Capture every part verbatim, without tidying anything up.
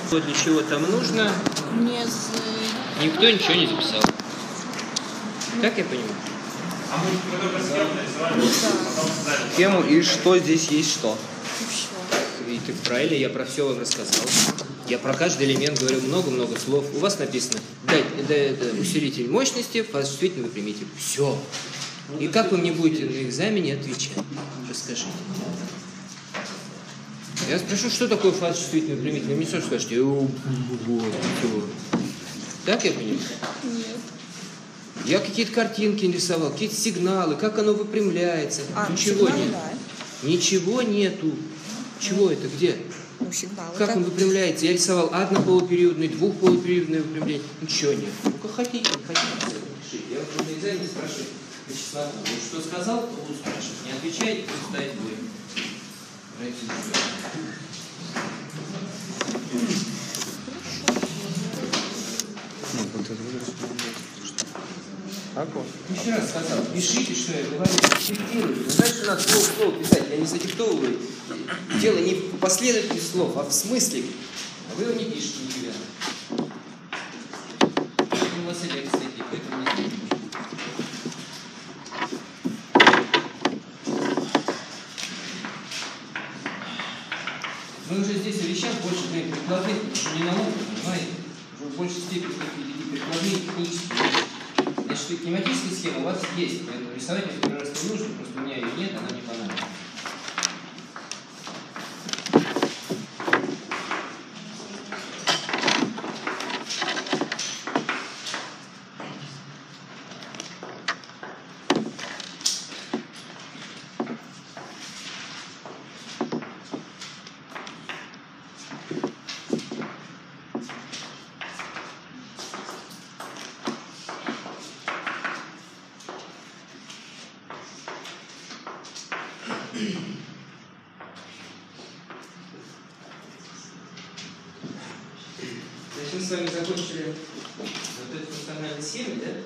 Что для чего там нужно? Не Никто ничего не записал. Как я понимаю? А мы только схему нарисовали, потом сдали. Схему и что здесь есть что? И ты правильно, я про все вам рассказал. Я про каждый элемент говорю много-много слов. У вас написано да, да, да, усилитель мощности, фазочувствительный выпрямитель. Все. И как вы мне будете на экзамене отвечать? Расскажите. Я спрошу, что такое фазочувствительный выпрямитель. Вы мне сразу скажете. Так я понимаю? Нет. Я какие-то картинки рисовал, какие-то сигналы, как оно выпрямляется. А, Ничего сигналы, нет. да. Ничего нету. Чего это? Где? Ну, сигналы. Как он выпрямляется? Я рисовал однополупериодный, двухполупериодное выпрямление. Ничего нет. Ну-ка хотите, хотите, пишите. Я вот на экзамене спрашиваю по числоту. Вот что сказал, то буду спрашивать. Не отвечаете, то ставить будем. Еще раз сказал, пишите, что я говорю, диктируйте. Знаешь, что надо слово в слово писать, я не задиктовываю. Дело не в последовательности слов, а в смысле. А вы его не пишете нифига. У вас лекция такие, поэтому не пишите. Мы уже здесь о вещах больше говорим прикладных, потому что не наука, понимаете? Уже в большей степени такие прикладные технические. Значит, кинематическая схема у вас есть, поэтому рисовать мне второй раз не нужно, просто у меня ее нет, она мне понадобится. Значит, мы с вами закончили вот эту функциональную схему, да?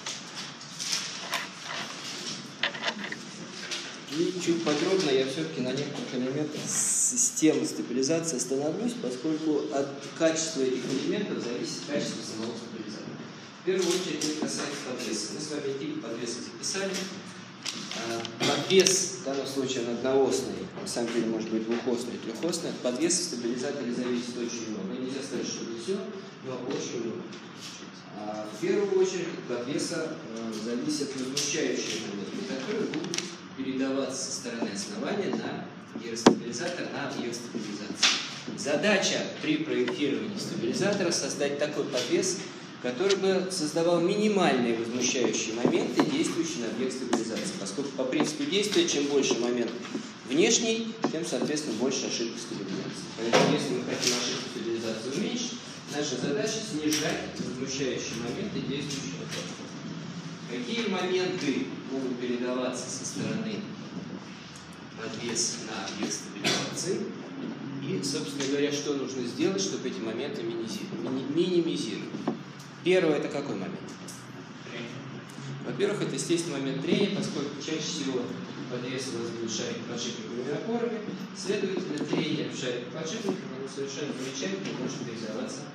И чуть подробно я все-таки на некоторых элементах системы стабилизации остановлюсь, поскольку от качества этих элементов зависит качество самого стабилизатора. В первую очередь это касается подвеса. Мы с вами тип подвеса записали. Подвес, в данном случае он одноосный, на самом деле может быть двухосный, трехосный. От подвеса в стабилизаторе зависит очень много. Нельзя сказать, что не все, но очень много. А в первую очередь от подвеса зависят возмущающие моменты, которые будут передаваться со стороны основания на гиростабилизатор, на объект стабилизации. Задача при проектировании стабилизатора создать такой подвес, который бы создавал минимальные возмущающие моменты, действующие на объект стабилизации. Поскольку по принципу действия, чем больше момент внешний, тем, соответственно, больше ошибок стабилизации. Поэтому, если мы хотим ошибку стабилизации уменьшить, наша задача снижать возмущающие моменты, действующие на подвесе. Какие моменты могут передаваться со стороны подвеса на объект стабилизации? И, собственно говоря, что нужно сделать, чтобы эти моменты минимизировать? Первое – это какой момент? Во-первых, это естественный момент трения, поскольку чаще всего подвес у вас будет шарик подшипниковыми опорами, следовательно, трение в шарике подшипников оно совершенно замечательно может реализоваться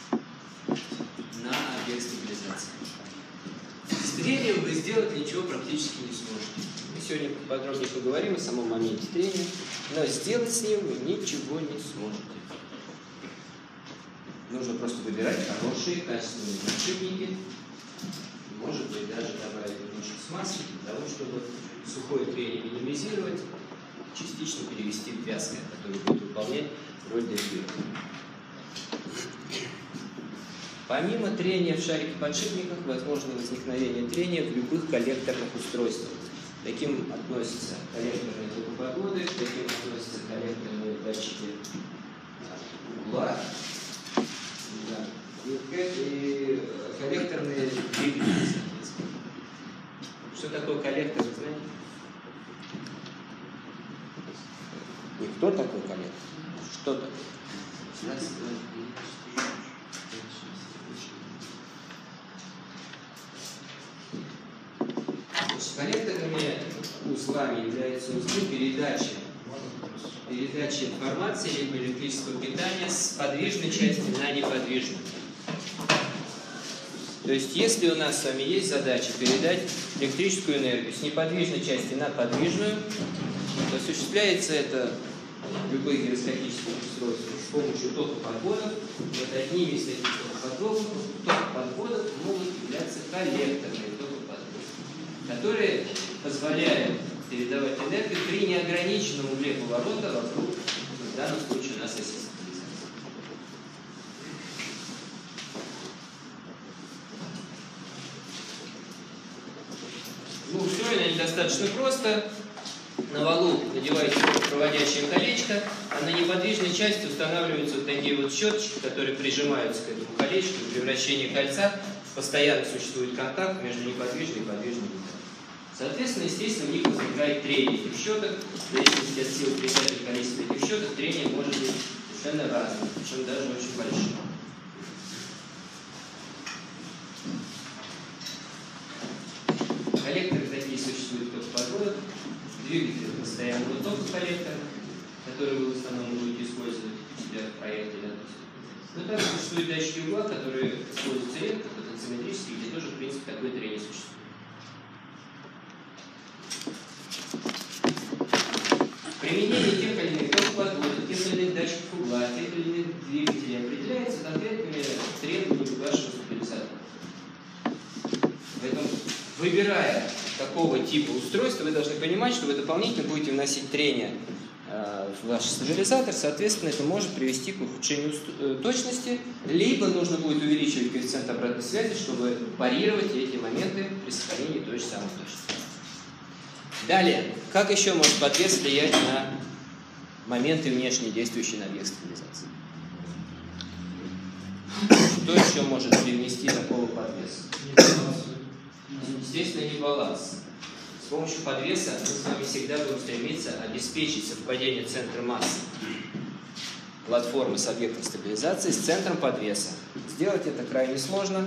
на объект стабилизации. С трением вы сделать ничего практически не сможете. Мы сегодня подробнее поговорим о самом моменте трения, но сделать с ним вы ничего не сможете. Нужно просто выбирать хорошие, качественные подшипники, может быть, даже добавить немножко смазки для того, чтобы сухое трение минимизировать, частично перевести в вязкое, которое будет выполнять роль дозирования. Помимо трения в шарике подшипниках, возможно возникновение трения в любых коллекторных устройствах. Таким относятся коллекторные трубопроводы, таким относятся коллекторные датчики угла, да, и коллекторные двигатели. Что такое коллектор, вы знаете? Не кто такой коллектор? Что такое? Коллекторными узлами являются узлы передачи передачи информации либо электрического питания с подвижной части на неподвижную. То есть, если у нас с вами есть задача передать электрическую энергию с неподвижной части на подвижную, то осуществляется это любых гироскопических устройств с помощью токоподводов. Вот одними из таких токоподводов, токоподводов могут являться коллекторные токоподводы, которые позволяют передавать энергию при неограниченном угле поворота вокруг, в данном случае у нас есть стабилизация. Ну, устроено они достаточно просто. На валу надеваете проводящее колечко, а на неподвижной части устанавливаются вот такие вот щеточки, которые прижимаются к этому колечку. При вращении кольца постоянно существует контакт между неподвижной и подвижной деталью. Соответственно, естественно, в них возникает трение этих щеток. В зависимости от силы притяжения количества этих щеток, трение может быть совершенно разным, причем даже очень большим. Коллекторы такие существуют в токоподводах. Двигатель постоянного тока коллектора, который вы в основном будете использовать у себя в проекте. Да? Но также существуют датчики угла, которые используются редко, потенциометрические, где тоже, в принципе, такое трение существует. Применение тех или иных токоподводов, тех или иных датчиков угла, тех или иных двигателей определяется конкретными требованиями вашего стабилизатора. Поэтому, выбирая такого типа устройства, вы должны понимать, что вы дополнительно будете вносить трение э, в ваш стабилизатор, соответственно, это может привести к ухудшению э, точности, либо нужно будет увеличивать коэффициент обратной связи, чтобы парировать эти моменты при сохранении той же самой точности. Далее, как еще может подвес влиять на моменты внешне действующие на объект стабилизации? Что еще может привнести такого подвеса? Естественно, не баланс. С помощью подвеса мы с вами всегда будем стремиться обеспечить совпадение центра массы платформы с объектом стабилизации с центром подвеса. Сделать это крайне сложно.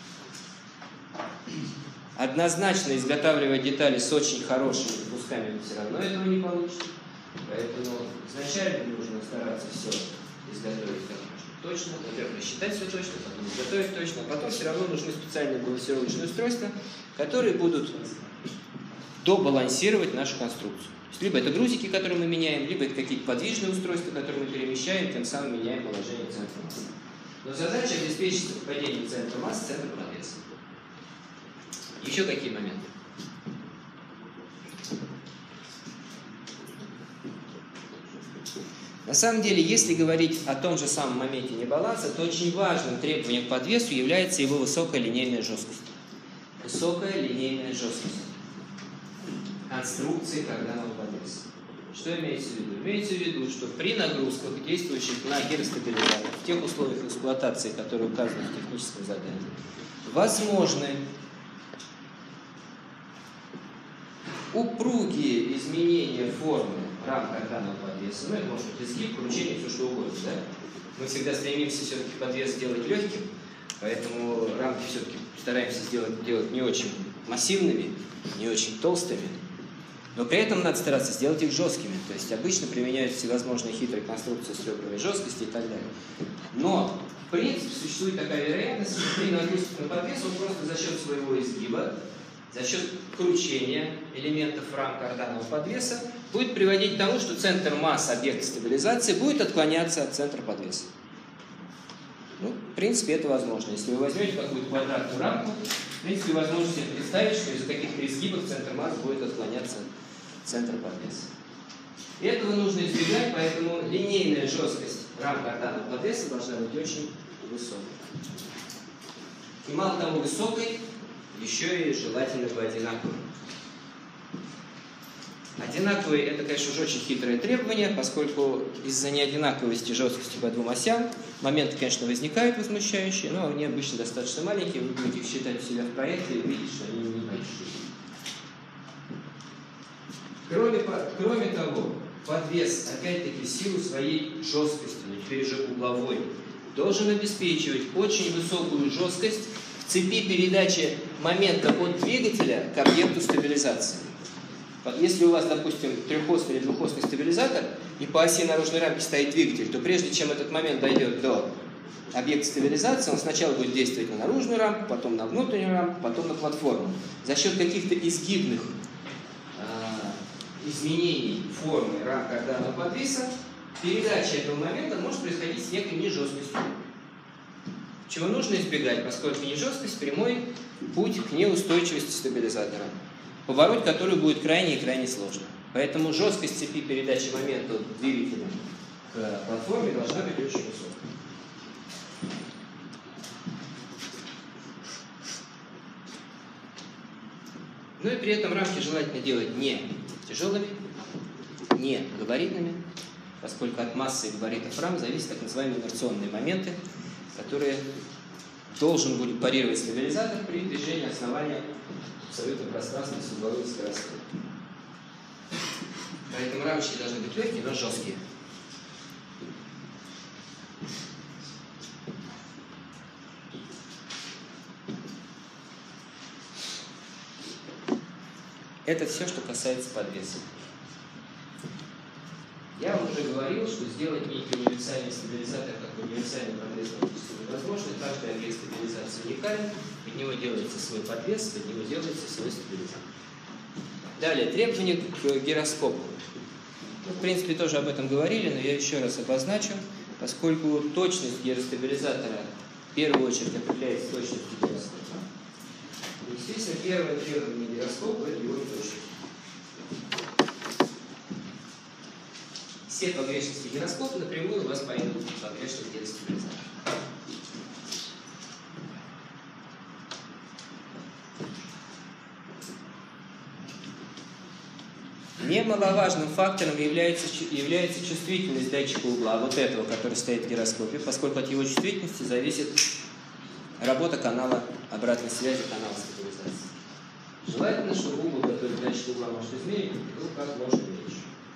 Однозначно изготавливать детали с очень хорошими кусками все равно этого не получится. Поэтому изначально нужно стараться все изготовить как можно точно. Во-первых, рассчитать все точно, потом изготовить точно, а потом все равно нужны специальные балансировочные устройства, которые будут добалансировать нашу конструкцию. То есть, либо это грузики, которые мы меняем, либо это какие-то подвижные устройства, которые мы перемещаем, тем самым меняем положение центра массы. Но задача обеспечить совпадение центра массы с центром подвеса. Еще какие моменты? На самом деле, если говорить о том же самом моменте небаланса, то очень важным требованием к подвесу является его высокая линейная жесткость. Высокая линейная жесткость конструкции карданного подвеса. Что имеется в виду? Имеется в виду, что при нагрузках, действующих на гиростабилизатор, в тех условиях эксплуатации, которые указаны в техническом задании, возможны упругие изменения формы рам карданного подвеса. Ну, это может быть изгиб, кручение, все что угодно. Да? Мы всегда стремимся все-таки подвес сделать легким, поэтому рамки все-таки стараемся сделать, делать не очень массивными, не очень толстыми, но при этом надо стараться сделать их жесткими. То есть обычно применяются всевозможные хитрые конструкции с ребрами жесткости и так далее. Но, в принципе, существует такая вероятность, что при нагрузке на подвес он просто за счет своего изгиба, за счет кручения элементов рам карданного подвеса будет приводить к тому, что центр массы объекта стабилизации будет отклоняться от центра подвеса. Ну, в принципе, это возможно. Если вы возьмете какую-то квадратную рамку, в принципе, возможно себе представить, что из-за каких-то изгибов центр массы будет отклоняться от центра подвеса. И этого нужно избегать, поэтому линейная жесткость рам карданного подвеса должна быть очень высокой. И мало того высокой, еще и желательно бы одинаковой. Одинаковые – это, конечно, уже очень хитрое требование, поскольку из-за неодинаковости жесткости по двум осям моменты, конечно, возникают возмущающие, но они обычно достаточно маленькие, вы будете их считать у себя в проекте и увидеть, что они небольшие. Кроме, кроме того, подвес, опять-таки, в силу своей жесткости, но теперь уже угловой, должен обеспечивать очень высокую жесткость в цепи передачи момента от двигателя к объекту стабилизации. Если у вас, допустим, трехосный или двухосный стабилизатор, и по оси наружной рамки стоит двигатель, то прежде чем этот момент дойдет до объекта стабилизации, он сначала будет действовать на наружную рамку, потом на внутреннюю рамку, потом на платформу. За счет каких-то изгибных э, изменений формы рамки, когда она подвиса, передача этого момента может происходить с некой нежесткостью. Чего нужно избегать, поскольку нежесткость – прямой путь к неустойчивости стабилизатора, поворот которую будет крайне и крайне сложно. Поэтому жесткость цепи передачи момента от двигателя к платформе должна быть очень высокой. Ну и при этом рамки желательно делать не тяжелыми, не габаритными, поскольку от массы и габаритов рам зависят так называемые инерционные моменты, которые должен будет парировать стабилизатор при движении основания абсолютно пространства с угловой скоростью. Поэтому рамочки должны быть легкие, но жесткие. Это все, что касается подвеса. Я вам уже говорил, что сделать некий универсальный стабилизатор, как универсальный подвес, практически невозможно. Каждый объект стабилизации уникален, под него делается свой подвес, под него делается свой стабилизатор. Далее, требования к гироскопу. Ну, в принципе, тоже об этом говорили, но я еще раз обозначу, поскольку точность гиростабилизатора в первую очередь определяется точностью гироскопа. Естественно, первое требование гироскопа – это его точность. Все погрешности гироскопа напрямую у вас пойдут в погрешность гиростабилизатора. Немаловажным фактором является, является чувствительность датчика угла, вот этого, который стоит в гироскопе, поскольку от его чувствительности зависит работа канала обратной связи, канала стабилизации. Желательно, чтобы угол, который датчик угла может измерить, был как можно меньше.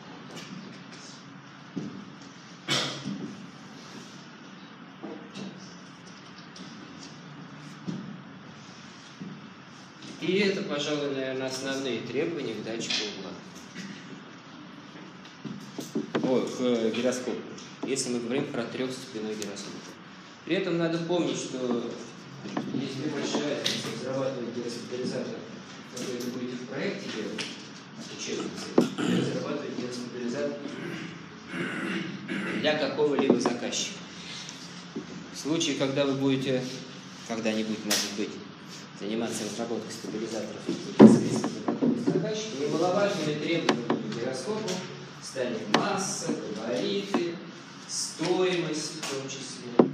И это, пожалуй, наверное, основные требования к датчику угла. О, к гироскопу, если мы говорим про трехстепенной гироскоп. При этом надо помнить, что есть небольшая разница разрабатывать гиростабилизатор, который вы будете в проекте делать, учебницы, и разрабатывать гиростабилизатор для какого-либо заказчика. В случае, когда вы будете, когда-нибудь, может быть, заниматься разработкой стабилизаторов для заказчика, немаловажными требованиями к гироскопу станет масса, габариты, стоимость в том числе.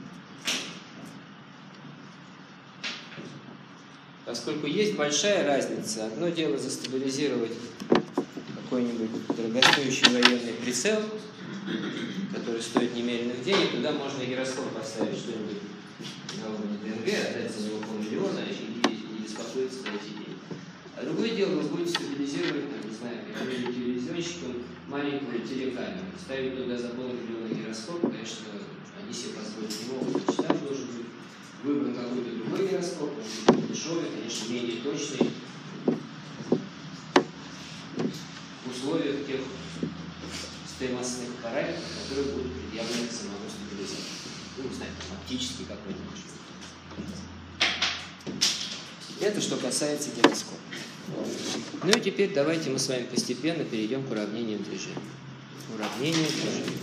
Поскольку есть большая разница, одно дело застабилизировать какой-нибудь дорогостоящий военный прицел, который стоит немеренных денег, туда можно гироскоп поставить что-нибудь на уровне ДНГ, отдать за него полмиллиона и, и беспокоиться за эти деньги. А другое дело, вы будете стабилизировать, ну, не знаю, каким-нибудь телевизионщиком маленькую телекамеру, ставить туда за полмиллиона гироскоп, конечно, они себе позволить не могут. Значит, там должен быть выбран какой-то другой гироскоп, он будет дешевый, конечно, менее точный, в условиях тех стоимостных параметров, которые будут предъявлены к самому стабилизатору. Ну, не знаю, там, оптический какой-нибудь. Это что касается гироскопа. Ну и теперь давайте мы с вами постепенно перейдем к уравнению движения. Уравнение движения.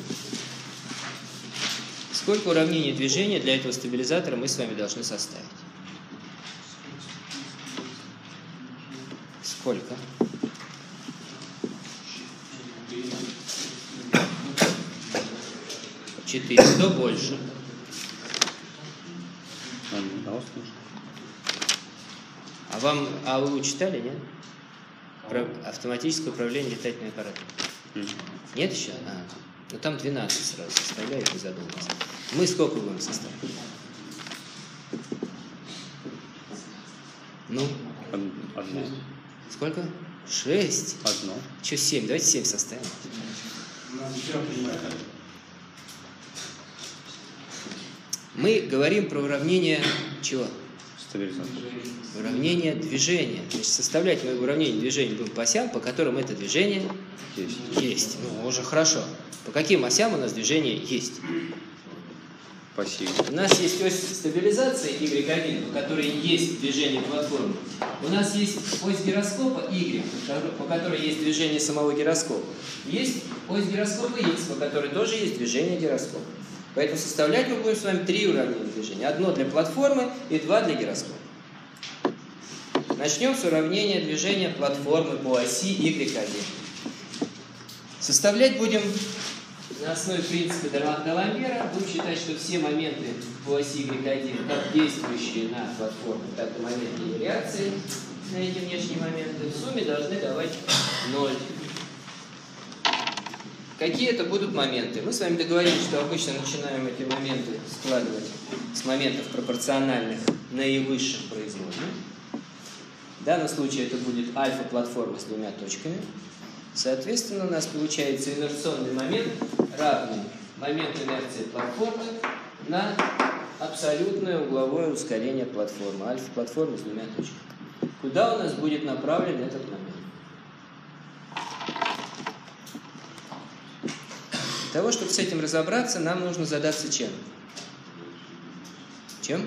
Сколько уравнений движения для этого стабилизатора мы с вами должны составить? Сколько? Четыре. Кто больше? А вам, а вы читали, нет? Про автоматическое управление летательным аппаратом. Mm. Нет еще? А, ну там двенадцать сразу составляют и задумываться. Мы сколько будем составить? Ну? Одно. Сколько? Шесть? Одно. Че, семь? Давайте семь составим. Мы говорим про уравнение чего? Стабилизатор. Уравнение движения. Значит, составлять мы уравнение движения будем по осям, по которым это движение Есть. есть. Ну, уже хорошо. По каким осям у нас движение есть? По оси. У нас есть ось стабилизации y один, по которой есть движение платформы. У нас есть ось гироскопа y, по которой есть движение самого гироскопа. Есть ось гироскопа x, по которой тоже есть движение гироскопа. Поэтому составлять мы будем с вами три уравнения движения. Одно для платформы и два для гироскопа. Начнем с уравнения движения платформы по оси y один. Составлять будем на основе принципа Даламбера. Будем считать, что все моменты по оси y один, как действующие на платформе, так и моменты ее реакции на эти внешние моменты, в сумме должны давать ноль. Какие это будут моменты? Мы с вами договорились, что обычно начинаем эти моменты складывать с моментов пропорциональных наивысшим производным. В данном случае это будет альфа-платформа с двумя точками. Соответственно, у нас получается инерционный момент, равный моменту инерции платформы на абсолютное угловое ускорение платформы. Альфа-платформа с двумя точками. Куда у нас будет направлен этот момент? Для того, чтобы с этим разобраться, нам нужно задаться чем? Чем?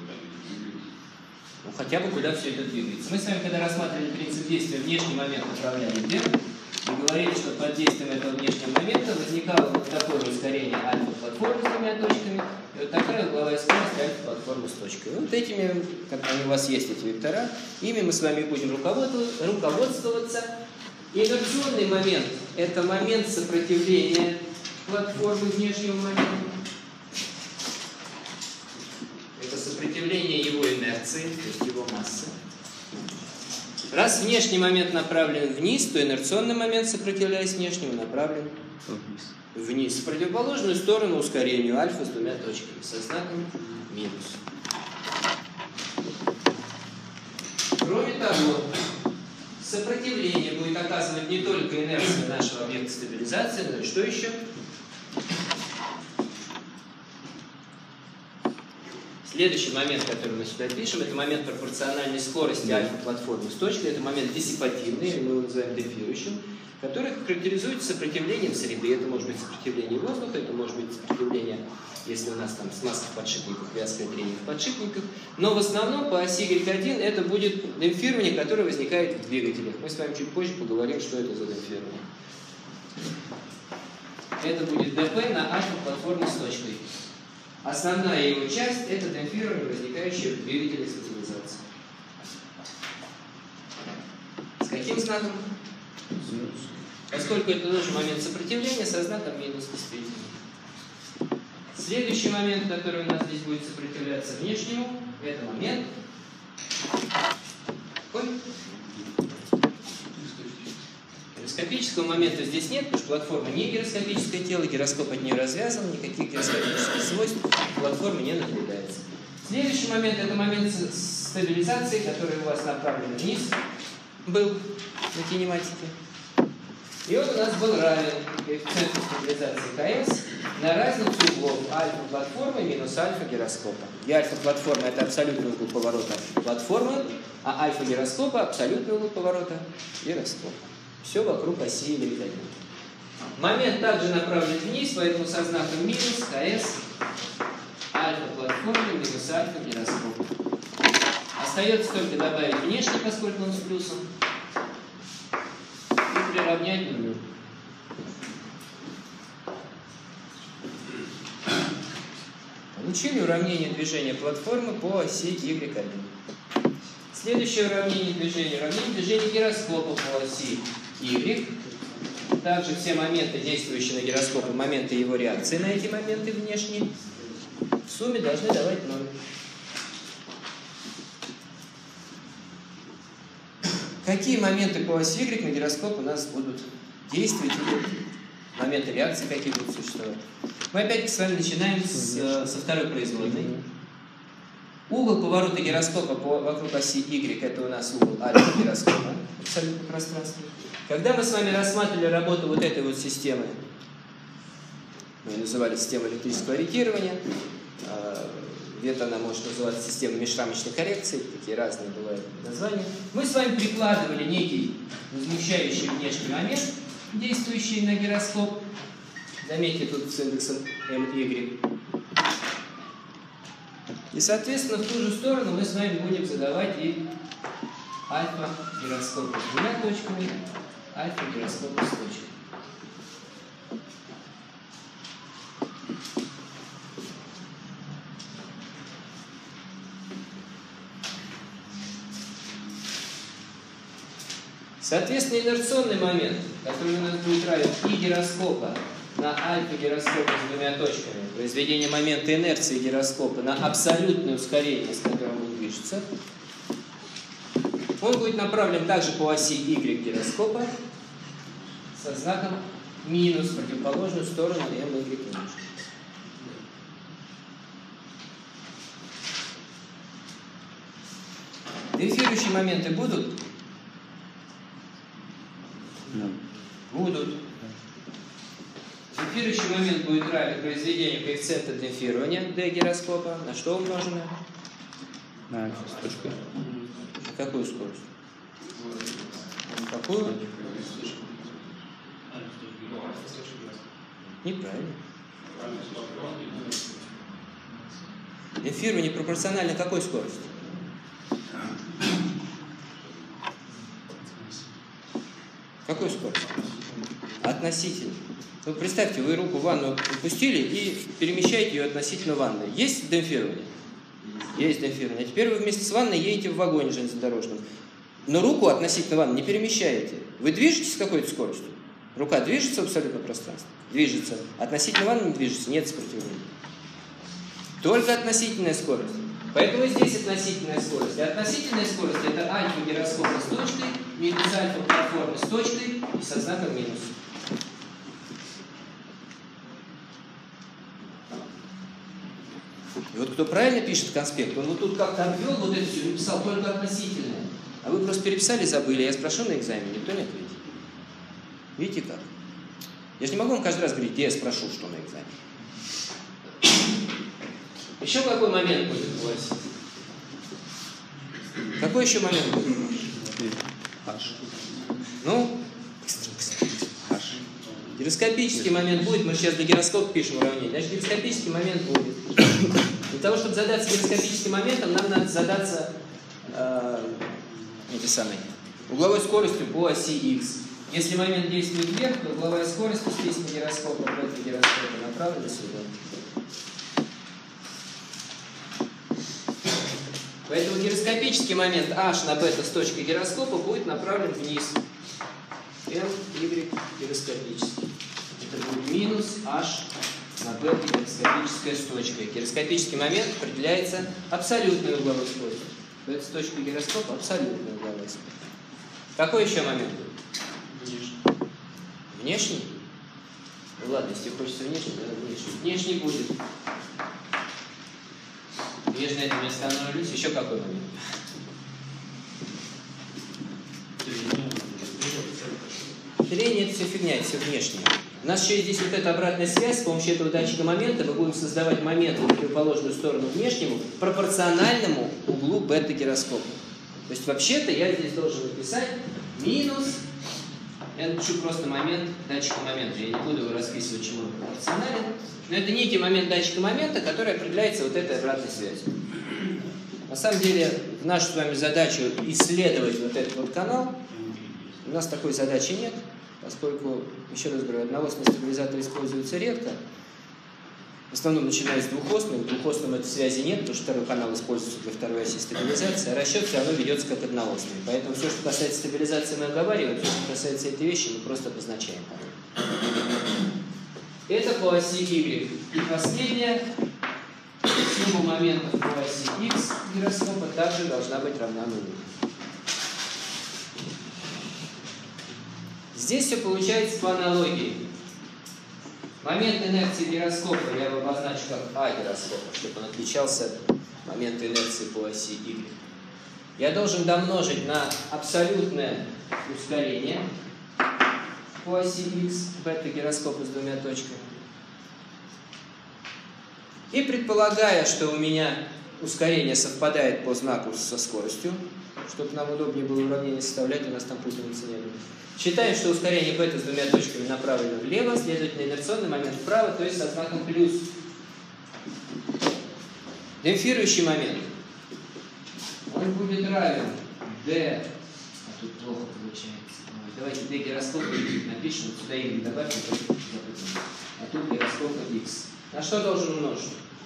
Ну, хотя бы куда все это двигается. Мы с вами, когда рассматривали принцип действия, внешний момент направляли вверх, и говорили, что под действием этого внешнего момента возникало вот такое ускорение альфа-платформы с двумя точками, и вот такая угловая скорость альфа-платформы с точкой. Вот этими, как они у вас есть, эти вектора, ими мы с вами будем руководствоваться. Инерционный момент – это момент сопротивления платформы внешнего момента. Это сопротивление его инерции, то есть его массы. Раз внешний момент направлен вниз, то инерционный момент, сопротивляясь внешнему, направлен вниз. Вниз. В противоположную сторону ускорению альфа с двумя точками, со знаком минус. Кроме того, сопротивление будет оказывать не только инерцию нашего объекта стабилизации, но и что еще? Следующий момент, который мы сюда пишем, это момент пропорциональной скорости альфа-платформы с точкой. Это момент диссипативный, или мы его называем диффьюжн, который характеризуется сопротивлением среды. Это может быть сопротивление воздуха, это может быть сопротивление, если у нас там смазка в подшипниках, вязкое трение в подшипниках. Но в основном по оси y один это будет демпфирование, которое возникает в двигателях. Мы с вами чуть позже поговорим, что это за демпфирование. Это будет dp на альфа-платформу с точкой. Основная его часть – это демпфирование, возникающее в двигателе стабилизации. С каким знаком? Поскольку это тоже момент сопротивления, со знаком минус действительно. Следующий момент, который у нас здесь будет сопротивляться внешнему, это момент. Какой? Гироскопического момента здесь нет, потому что платформа не гироскопическое тело, гироскоп от нее развязан, никаких гироскопических свойств платформы не наблюдается. Следующий момент – это момент стабилизации, который у вас направлен вниз был на кинематике. И он у нас был равен коэффициенту стабилизации КС на разницу углов альфа-платформы минус альфа-гироскопа. И альфа-платформа – это абсолютный угол поворота платформы, а альфа-гироскопа – абсолютный угол поворота гироскопа. Все вокруг оси y один. Момент также направлен вниз, поэтому со знаком минус КС альфа-платформы минус альфа-гироскоп. Остается только добавить внешний, поскольку он с плюсом, и приравнять нулю. Получили уравнение движения платформы по оси y один. Следующее уравнение движения, уравнение движения гироскопа по оси y. Также все моменты, действующие на гироскоп, и моменты его реакции на эти моменты внешние, в сумме должны давать ноль. Какие моменты по оси y на гироскоп у нас будут действовать, или моменты реакции какие будут существовать? Мы опять с вами начинаем с, со второй производной. Угол поворота гироскопа по, вокруг оси y – это у нас угол альфа гироскопа, абсолютно пространственный. Когда мы с вами рассматривали работу вот этой вот системы, мы ее называли системой электрического ориентирования, Где-то она может называться система межрамочной коррекции, такие разные бывают названия. Мы с вами прикладывали некий возмущающий внешний момент, действующий на гироскоп. Заметьте, тут с индексом эм игрек. И, соответственно, в ту же сторону мы с вами будем задавать и альфа-гироскопы с двумя точками, альфа-гироскопы с точкой. Соответственно, инерционный момент, который у нас будет равен и гироскопа на альфа-гироскопа с двумя точками, произведение момента инерции гироскопа на абсолютное ускорение, с которым он движется, он будет направлен также по оси Y гироскопа со знаком минус в противоположную сторону эм игрек меньше. Демпфирующие моменты будут? Будут. Демпфирующий момент будет равен произведению коэффициента демпфирования d гироскопа. На что умножено? На альфа с точкой. На какую скорость? Какую? Неправильно. Демпфирование пропорционально какой скорости? Какой скорости? Относительно. Ну, представьте, вы руку в ванну упустили и перемещаете ее относительно ванны. Есть демпфирование? Есть демпфирование. А теперь вы вместе с ванной едете в вагоне железнодорожном. Но руку относительно ванны не перемещаете. Вы движетесь с какой-то скоростью? Рука движется в абсолютном пространстве? Движется. Относительно ванны не движется, нет сопротивления. Только относительная скорость. Поэтому здесь относительная скорость. И относительная скорость – это альфа гироскопа с точкой, минус альфа платформы с точкой и со знаком минус. И вот кто правильно пишет конспект, он вот тут как-то обвел вот это все, написал только относительное. А вы просто переписали, забыли. Я спрошу на экзамене, никто не ответит. Видите как? Я же не могу вам каждый раз говорить, я спрошу, что на экзамене. Еще какой момент будет у вас? Какой еще момент будет? H. Ну? H. Гироскопический момент будет. Мы сейчас для гироскопа пишем уравнение. Значит, гироскопический момент будет. Для того, чтобы задаться гироскопическим моментом, нам надо задаться э, эти самые, угловой скоростью по оси x. Если момент действует вверх, то угловая скорость здесь по гироскопу, против гироскопа направлена сюда. Поэтому гироскопический момент h на бета с точки гироскопа будет направлен вниз. m, y гироскопический. Это будет минус h на бета гироскопическая с точкой. Гироскопический момент определяется абсолютной угловой скоростью. Бета с точки гироскопа абсолютная угловая скорость. Какой еще момент будет? Внешний. Внешний? Ну ладно, если хочется внешний, то внешний. Внешний будет. Я же на этом не остановлюсь. Еще какой момент? Трение – это все фигня, это все внешнее. У нас еще есть здесь вот эта обратная связь. С помощью этого датчика момента мы будем создавать момент в противоположную сторону внешнему, пропорциональному углу бета-гироскопа. То есть вообще-то я здесь должен написать минус. Я напишу просто момент датчика момента. Я не буду его расписывать, чему он пропорционален. Но это некий момент датчика момента, который определяется вот этой обратной связью. На самом деле, в нашу с вами задачу исследовать вот этот вот канал, у нас такой задачи нет, поскольку, еще раз говорю, одновосные стабилизаторы используются редко. В основном начиная с двухосным. В двухосном этой связи нет, потому что второй канал используется для второй оси стабилизации, а расчет все равно ведется как одновосный. Поэтому все, что касается стабилизации, мы оговариваем, все, что касается этой вещи, мы просто обозначаем. Это по оси Y. И последняя, сумма моментов по оси X гироскопа также должна быть равна нулю. Здесь все получается по аналогии. Момент инерции гироскопа я его обозначу как А гироскопа, чтобы он отличался от момента инерции по оси Y. Я должен домножить на абсолютное ускорение по оси X бета гироскопа с двумя точками. И предполагая, что у меня ускорение совпадает по знаку со скоростью, чтобы нам удобнее было уравнение составлять, у нас там путаницы не было. Считаем, что ускорение бета с двумя точками направо и влево, следовательно, инерционный момент вправо, то есть со знаком плюс. Демпфирующий момент. Он будет равен d, а тут плохо получается. Давайте d гироскопа напишем, вот сюда y добавим, а тут гироскопа x. На что должен умножить?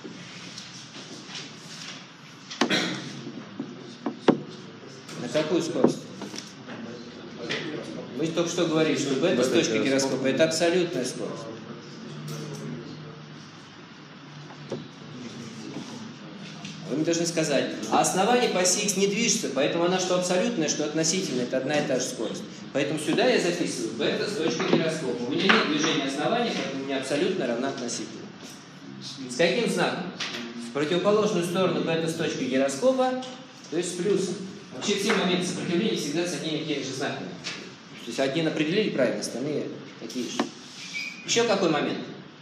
На какую скорость? Мы только что говорили, что бета с точки гироскопа это абсолютная скорость. Вы мне должны сказать, а основание по оси x не движется, поэтому она что абсолютная, что относительная, это одна и та же скорость. Поэтому сюда я записываю бета с точки гироскопа. У меня нет движения основания, поэтому у меня абсолютно равна относительно. С каким знаком? В противоположную сторону бета с точки гироскопа, то есть с плюсом. Вообще все моменты сопротивления всегда с одними и теми же знаками. То есть одни определили правильно, остальные такие же. Еще какой момент?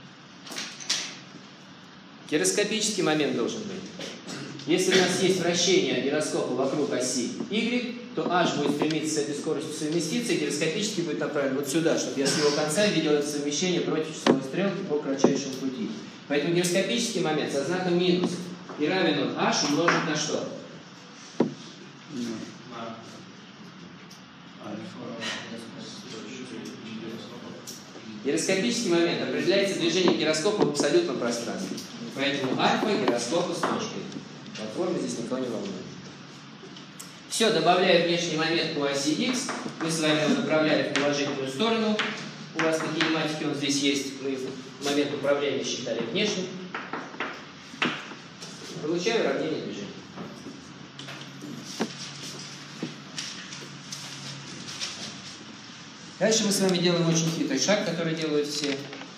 Гироскопический момент должен быть. Если у нас есть вращение гироскопа вокруг оси y, то h будет стремиться с этой скоростью совместиться, и гироскопически будет направлен вот сюда, чтобы я с его конца видел это совмещение против часовой стрелки по кратчайшему пути. Поэтому гироскопический момент со знаком минус и равен он h умножить на что? Гироскопический момент определяется движением гироскопа в абсолютном пространстве. Поэтому альфа гироскопа с точкой. Платформа здесь никого не волнует. Все, добавляю внешний момент по оси x. Мы с вами его направляли в положительную сторону. У вас на кинематике он здесь есть. Мы момент управления считали внешним. Получаю уравнение движения. Дальше мы с вами делаем очень хитрый шаг, который делают все.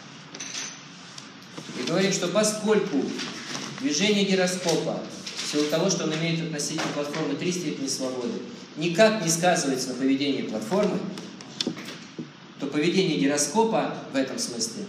И говорим, что поскольку движение гироскопа, в силу того, что он имеет относительно платформы три степени свободы, никак не сказывается на поведении платформы, то поведение гироскопа в этом смысле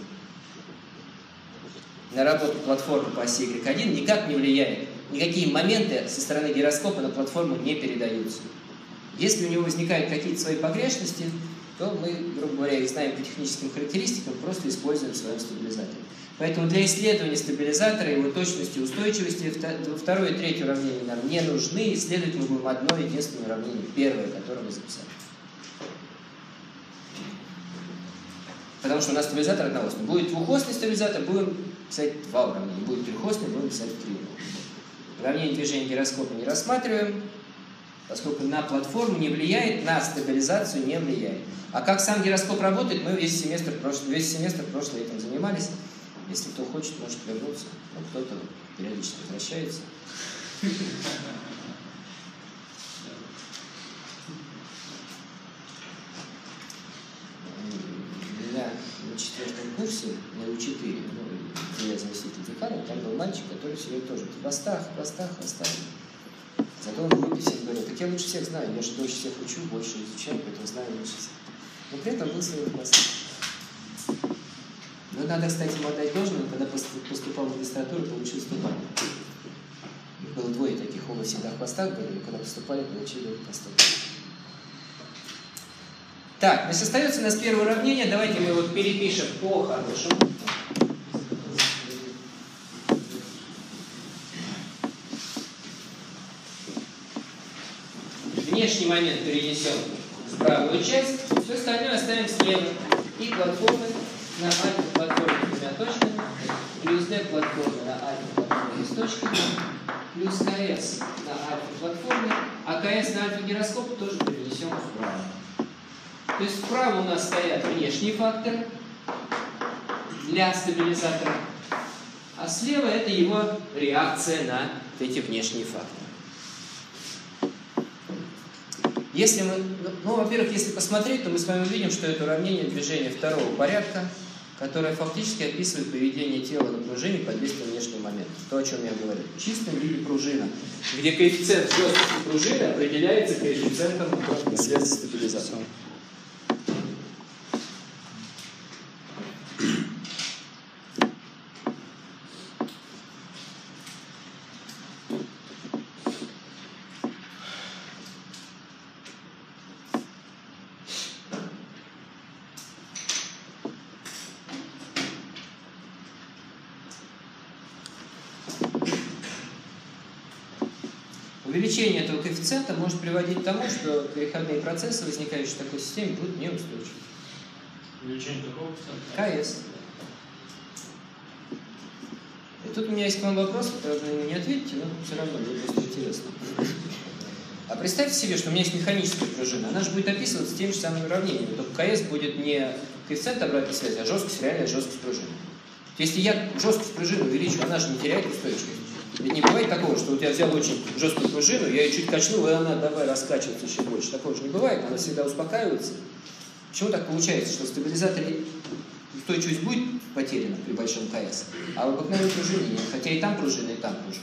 на работу платформы по оси y один никак не влияет. Никакие моменты со стороны гироскопа на платформу не передаются. Если у него возникают какие-то свои погрешности, то мы, грубо говоря, их знаем по техническим характеристикам, просто используем в своем стабилизаторе. Поэтому для исследования стабилизатора, его точности и устойчивости второе и третье уравнение нам не нужны, исследовать мы будем одно единственное уравнение, первое, которое мы записали. Потому что у нас стабилизатор одноосный. Будет двухосный стабилизатор, будем писать два уравнения. Будет трехосный, будем писать три. Уравнение движения гироскопа не рассматриваем, поскольку на платформу не влияет, на стабилизацию не влияет. А как сам гироскоп работает, мы весь семестр прошлый, весь семестр прошлый этим занимались. Если кто хочет, может вернуться. Ну, кто-то периодически возвращается. У меня на четвертом курсе, на ю четыре, ну, я заместитель декана, там был мальчик, который все время тоже в хвостах, в хвостах, в хвостах. Зато он в группе всех говорил, так я лучше всех знаю, я же дольше всех учу, больше изучаю, поэтому знаю лучше всех. Но при этом был своим хвостом. Но надо, кстати, ему отдать должное, он когда поступал в магистратуру, получил сто баллов. Их было двое таких, оба всегда в хвостах были, и когда поступали, получили по сто баллов. Так, значит, остается у нас первое уравнение, давайте мы его перепишем по-хорошему. Внешний момент перенесем в правую часть, все остальное оставим слева. И платформы на альфа-платформе с двумя точками, плюс d-платформы на альфа-платформе с точками, плюс КС на альфа-платформе, а КС на альфа-гироскоп тоже перенесем вправо. То есть вправо у нас стоят внешние факторы для стабилизатора, а слева это его реакция на эти внешние факторы. Если мы, ну, во-первых, если посмотреть, то мы с вами увидим, что это уравнение движения второго порядка, которое фактически описывает поведение тела на пружине под действием внешнего момента. То, о чем я говорю. В чистом виде пружина, где коэффициент жесткости пружины определяется коэффициентом связи стабилизатора. Увеличение этого коэффициента может приводить к тому, что переходные процессы, возникающие в такой системе, будут неустойчивы. Увеличение какого коэффициента? КС. И тут у меня есть к вам вопрос, который вы на него не ответите, но все равно мне просто интересно. А представьте себе, что у меня есть механическая пружина. Она же будет описываться теми же самыми уравнениями. Только КС будет не коэффициент обратной связи, а жесткость, реальная жесткость пружины. Если я жесткость пружины увеличу, она же не теряет устойчивость. Ведь не бывает такого, что вот я взял очень жесткую пружину, я ее чуть качнул, и она давай раскачиваться еще больше. Такого же не бывает, она всегда успокаивается. Почему так получается, что в стабилизаторе устойчивость будет потеряна при большом КС, а в обыкновенной пружине нет, хотя и там пружина, и там пружина.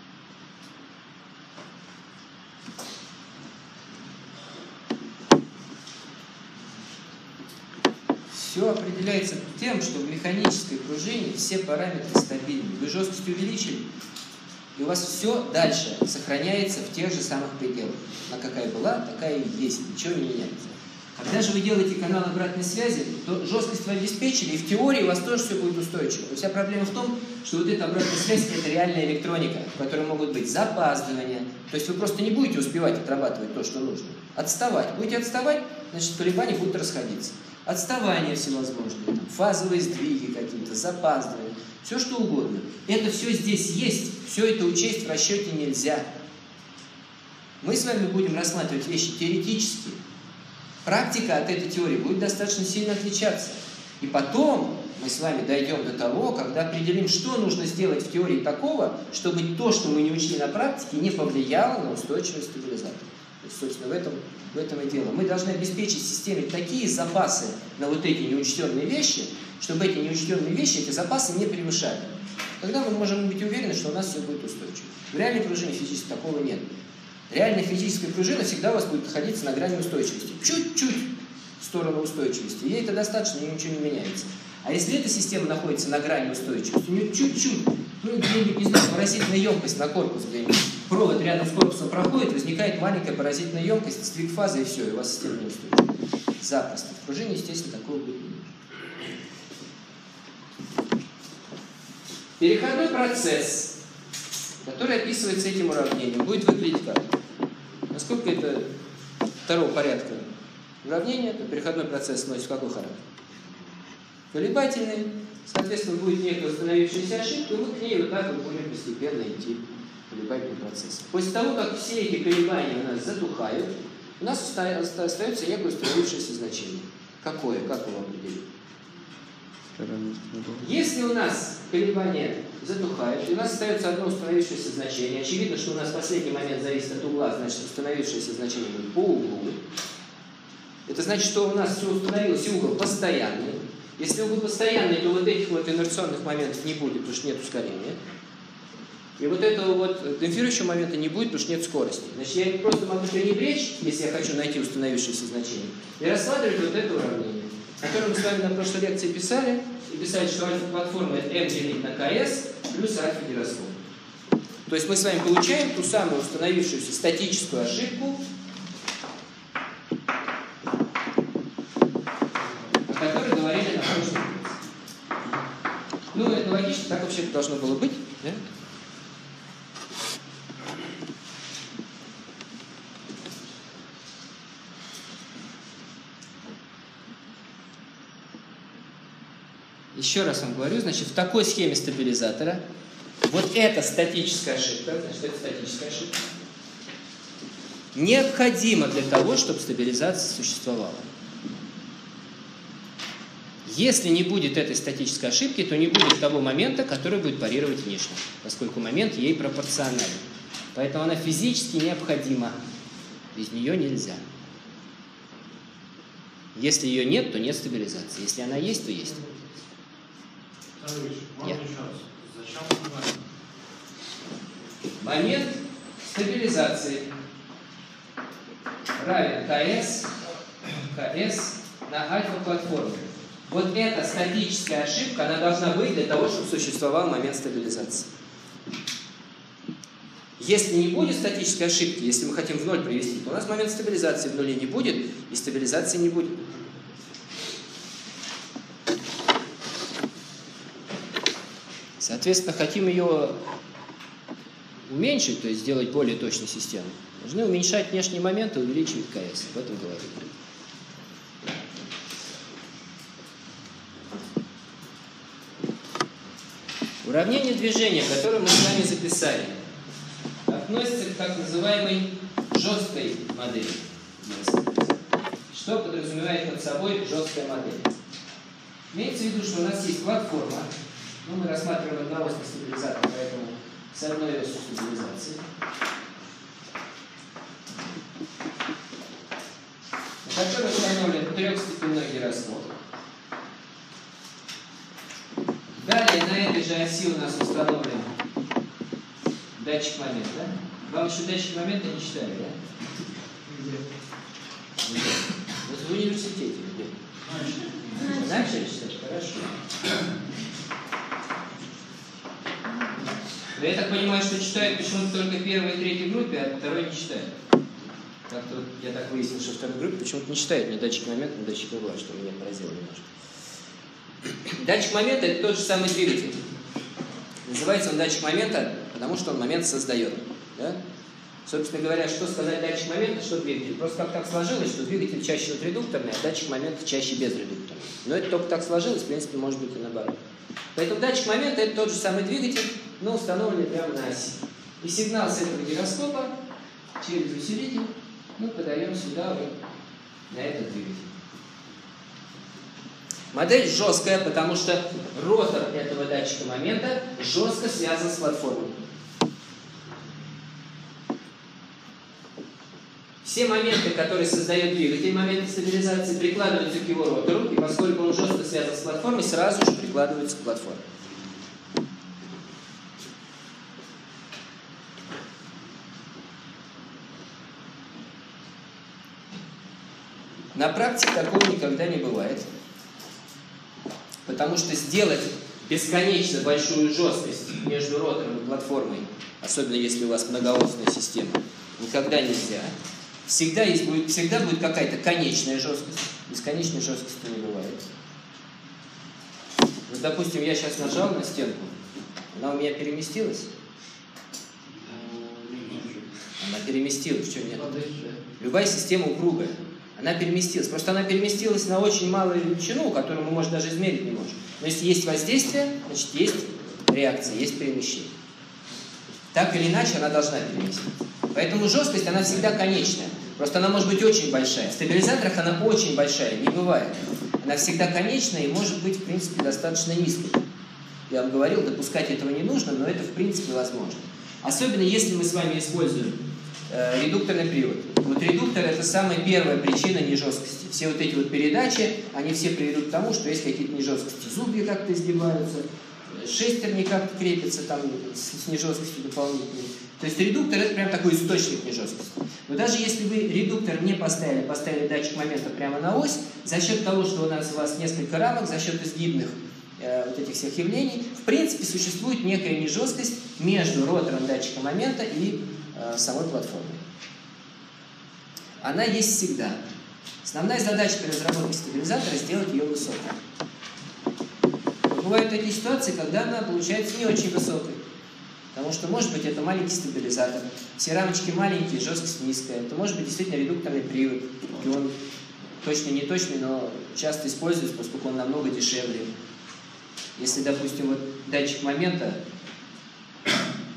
Все определяется тем, что в механической пружине все параметры стабильны. Вы жесткость увеличили, и у вас все дальше сохраняется в тех же самых пределах. Она какая была, такая и есть, ничего не меняется. Когда же вы делаете канал обратной связи, то жесткость вы обеспечили, и в теории у вас тоже все будет устойчиво. Но вся проблема в том, что вот эта обратная связь – это реальная электроника, в которой могут быть запаздывания. То есть вы просто не будете успевать отрабатывать то, что нужно. Отставать. Будете отставать, значит, колебания будут расходиться. Отставания всевозможные, фазовые сдвиги какие-то, запаздывания, все что угодно. Это все здесь есть, все это учесть в расчете нельзя. Мы с вами будем рассматривать вещи теоретически. Практика от этой теории будет достаточно сильно отличаться. И потом мы с вами дойдем до того, когда определим, что нужно сделать в теории такого, чтобы то, что мы не учли на практике, не повлияло на устойчивость стабилизатора. То есть, собственно, в этом, в этом и дело. Мы должны обеспечить системе такие запасы на вот эти неучтенные вещи, чтобы эти неучтенные вещи, эти запасы не превышали. Тогда мы можем быть уверены, что у нас все будет устойчиво. В реальной пружине физически такого нет. Реальная физическая пружина всегда у вас будет находиться на грани устойчивости. Чуть-чуть в сторону устойчивости. Ей это достаточно, и ничего не меняется. А если эта система находится на грани устойчивости, у нее чуть-чуть, ну где-нибудь, не знаю, поразительная емкость на корпус где-нибудь, провод рядом с корпусом проходит, возникает маленькая поразительная емкость, сдвиг фазы, и все, и у вас система не устойчива. Запросто. В пружине, естественно, такого быть не может. Переходной процесс, который описывается этим уравнением, будет выглядеть как? Насколько это второго порядка уравнение, то переходной процесс носит какой характер? Колебательный, соответственно, будет некая установившаяся ошибка, и мы к ней вот так вот будем постепенно идти в колебательный процесс. После того, как все эти колебания у нас затухают, у нас остается некое установившееся значение. Какое? Как его определить? Если у нас колебания затухают, и у нас остается одно установившееся значение, очевидно, что у нас последний момент зависит от угла, значит, установившееся значение будет по углу. Это значит, что у нас все установилось, и угол постоянный. Если угол постоянный, то вот этих вот инерционных моментов не будет, потому что нет ускорения. И вот этого вот демпфирующего момента не будет, потому что нет скорости. Значит, я просто могу пренебречь, если я хочу найти установившееся значение, и рассматривать вот это уравнение, которое мы с вами на прошлой лекции писали, и писали, что альфа-платформа это m делить на КС плюс альфа-гироскоп. То есть мы с вами получаем ту самую установившуюся статическую ошибку, о которой говорили на прошлой лекции. Ну, это логично, так вообще-то должно было быть, да? Еще раз вам говорю, значит, в такой схеме стабилизатора вот эта статическая ошибка, значит, это статическая ошибка, необходима для того, чтобы стабилизация существовала. Если не будет этой статической ошибки, то не будет того момента, который будет парировать внешне, поскольку момент ей пропорционален. Поэтому она физически необходима. Без нее нельзя. Если ее нет, то нет стабилизации. Если она есть, то есть. Можно еще раз? Зачем момент стабилизации равен КС, КС на альфа-платформе. Вот эта статическая ошибка, она должна быть для того, чтобы существовал момент стабилизации. Если не будет статической ошибки, если мы хотим в ноль привести, то у нас момент стабилизации в нуле не будет, и стабилизации не будет. Соответственно, хотим ее уменьшить, то есть сделать более точной систему, должны уменьшать внешние моменты, увеличивать КС. Об этом говорим. Уравнение движения, которое мы с вами записали, относится к так называемой жесткой модели. Что подразумевает под собой жесткая модель? Имеется в виду, что у нас есть платформа, ну, мы рассматриваем одноосный стабилизатор, поэтому с одной осью стабилизации, на которой установлен трехстепенной гироскоп. Далее на этой же оси у нас установлен датчик момента. Вам еще датчик момента не читали, да? Где? Вот в университете где? Начали читать? Хорошо. Но я так понимаю, что читают почему-то только первой и третьей группе, а второй не читают. Как-то я так выяснил, что второй группе почему-то не читает ни датчик момента, ни датчик угла, что меня поразило немножко. Датчик момента – это тот же самый двигатель. Называется он датчик момента, потому что он момент создает. Да? Собственно говоря, что сказать датчик момента, что двигатель. Просто как так сложилось, что двигатель чаще вот редукторный, а датчик момента чаще безредукторный. Но это только так сложилось, в принципе, может быть и наоборот. Поэтому датчик момента – это тот же самый двигатель, но установленный прямо на оси. И сигнал с этого гироскопа через усилитель мы подаем сюда, вот, на этот двигатель. Модель жесткая, потому что ротор этого датчика момента жестко связан с платформой. Все моменты, которые создает двигатель, моменты стабилизации, прикладываются к его ротору, и поскольку он жестко связан с платформой, сразу же прикладываются к платформе. На практике такого никогда не бывает. Потому что сделать бесконечно большую жесткость между ротором и платформой, особенно если у вас многоосная система, никогда нельзя. Всегда, есть, будет, всегда будет какая-то конечная жесткость. Бесконечной жесткости не бывает. Вот, допустим, я сейчас нажал на стенку, она у меня переместилась. Она переместилась, что нет? Любая система упругая. Она переместилась. Просто она переместилась на очень малую величину, которую мы, может, даже измерить не можем. Но если есть воздействие, значит, есть реакция, есть перемещение. Так или иначе, она должна переместиться. Поэтому жесткость, она всегда конечная. Просто она может быть очень большая. В стабилизаторах она очень большая, не бывает. Она всегда конечная и может быть, в принципе, достаточно низкой. Я вам говорил, допускать этого не нужно, но это, в принципе, возможно. Особенно, если мы с вами используем э, редукторный привод. Вот редуктор – это самая первая причина нежесткости. Все вот эти вот передачи, они все приведут к тому, что есть какие-то нежесткости. Зубья как-то изгибаются, шестерни как-то крепятся там с, с нежесткостью дополнительной. То есть редуктор – это прям такой источник нежесткости. Но даже если вы редуктор не поставили, поставили датчик момента прямо на ось, за счет того, что у нас у вас несколько рамок, за счет изгибных э, вот этих всех явлений, в принципе, существует некая нежесткость между ротором датчика момента и э, самой платформой. Она есть всегда. Основная задача при разработке стабилизатора – сделать ее высокой. Но бывают такие ситуации, когда она получается не очень высокой. Потому что, может быть, это маленький стабилизатор, все рамочки маленькие, жесткость низкая. Это может быть действительно редукторный привод, и он точно не точный, но часто используется, поскольку он намного дешевле. Если, допустим, вот датчик момента, э,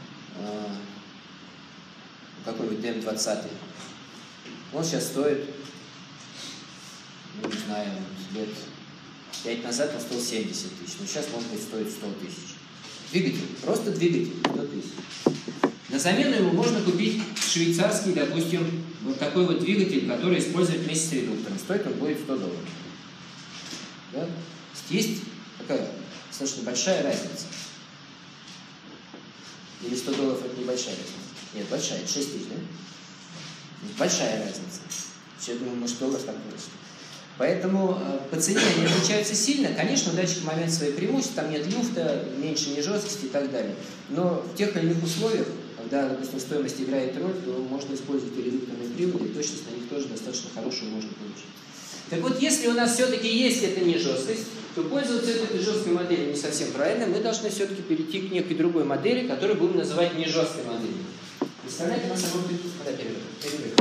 какой-нибудь ди эм двадцать, он сейчас стоит, ну, не знаю, лет пять назад он стоил семьдесят тысяч, но сейчас, может быть, стоит сто тысяч. Двигатель, просто двигатель, сто тысяч. На замену ему можно купить швейцарский, допустим, вот такой вот двигатель, который использует вместе с редуктором. Стоит он будет сто долларов. Да? Есть такая достаточно большая разница. Или сто долларов это небольшая разница? Нет, большая, это шесть тысяч, да? Большая разница. Я думаю, может, доллар так вырос. Поэтому э, по цене они отличаются сильно. Конечно, у датчика момента свои преимущества, там нет люфта, меньше нежесткости и так далее. Но в тех или иных условиях, когда, допустим, стоимость играет роль, то можно использовать и редукторные приводы, и точность на них тоже достаточно хорошую можно получить. Так вот, если у нас все-таки есть эта нежесткость, то пользоваться этой жесткой моделью не совсем правильно. Мы должны все-таки перейти к некой другой модели, которую будем называть нежесткой моделью. Представляете, у нас собой перерыв. Перерыв.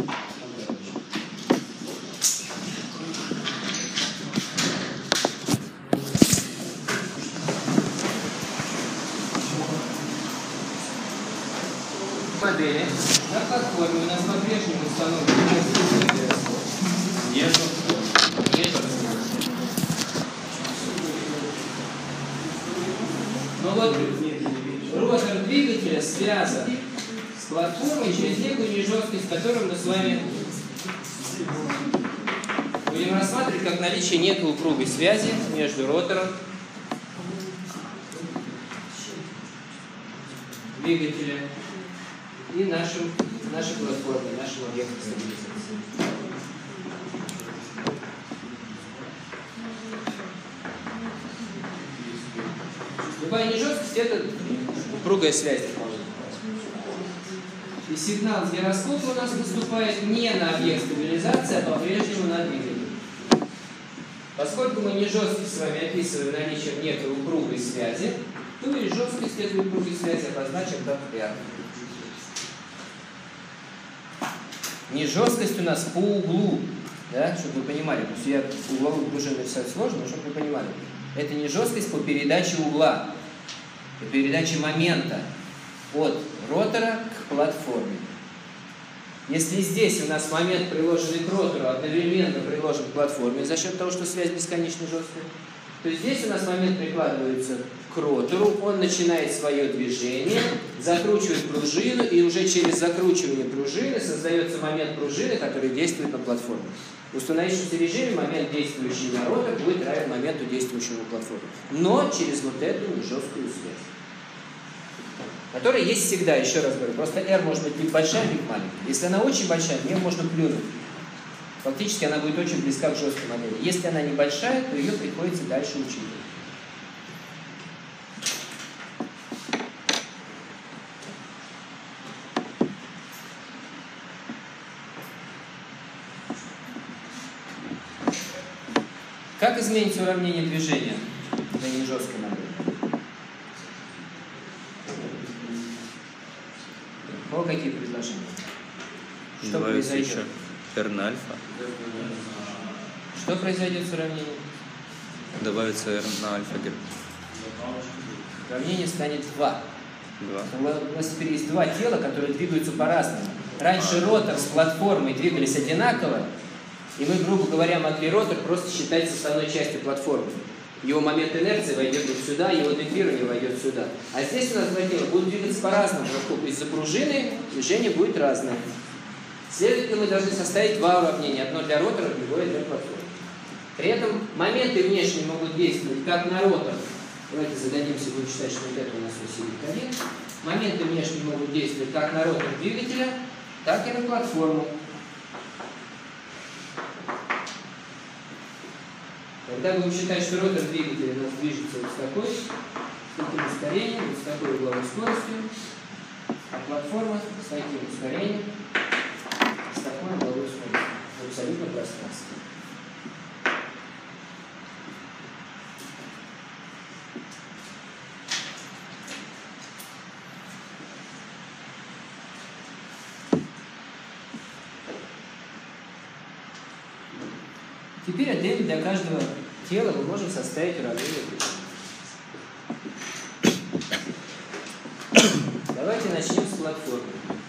Модели на платформе у нас по-прежнему установлен Нет. Но вот ротор двигателя связан с платформой через некую нежесткость, которую мы с вами будем рассматривать как наличие некой упругой связи между ротором двигателя и нашим, нашей платформой, нашим объектом стабилизации. Любая нежесткость – это упругая связь. И сигнал с гироскопа у нас поступает не на объект стабилизации, а по-прежнему на двигатель. Поскольку мы нежесткость с вами описываем наличием некой упругой связи, то и жесткость этой упругой связи обозначим как R. Нежесткость у нас по углу, да, чтобы вы понимали, потому что я угловую пружину написать сложно, но чтобы вы понимали. Это не жесткость по передаче угла, по передаче момента от ротора к платформе. Если здесь у нас момент, приложенный к ротору, одновременно приложен к платформе за счет того, что связь бесконечно жесткая, то здесь у нас момент прикладывается к ротору, он начинает свое движение, закручивает пружину, и уже через закручивание пружины создается момент пружины, который действует на платформе. В установившемся режиме момент, действующий на ротор, будет равен моменту, действующему на платформе. Но через вот эту жесткую связь, которая есть всегда, еще раз говорю, просто R может быть либо большая, либо маленькая. Если она очень большая, в нее можно плюнуть. Фактически она будет очень близка к жесткой модели. Если она небольшая, то ее приходится дальше учитывать. Как изменится уравнение движения для нежесткой модели? О, какие предложения? Что Добавится произойдет? еще R на альфа. Что произойдет с уравнением? Добавится R на альфа. Уравнение станет два. два. У нас теперь есть два тела, которые двигаются по-разному. Раньше ротор с платформой двигались одинаково, и мы, грубо говоря, могли ротор просто считать составной частью платформы. Его момент инерции войдет вот сюда, его демпфирование войдет сюда. А здесь у нас два тела будут двигаться по-разному, поскольку из-за пружины движение будет разное. Следовательно, мы должны составить два уравнения. Одно для ротора, другое для платформы. При этом моменты внешние могут действовать как на ротор. Давайте зададимся, будем считать, что вот это у нас усилит один. Моменты внешние могут действовать как на ротор двигателя, так и на платформу. Когда будем считать, что ротор двигателя у нас движется вот с такой, с таким ускорением, вот с такой угловой скоростью, а платформа с таким ускорением, с такой угловой скоростью в абсолютном пространстве. Теперь отдельно для каждого тела мы можем составить уравнение. Давайте начнем с платформы.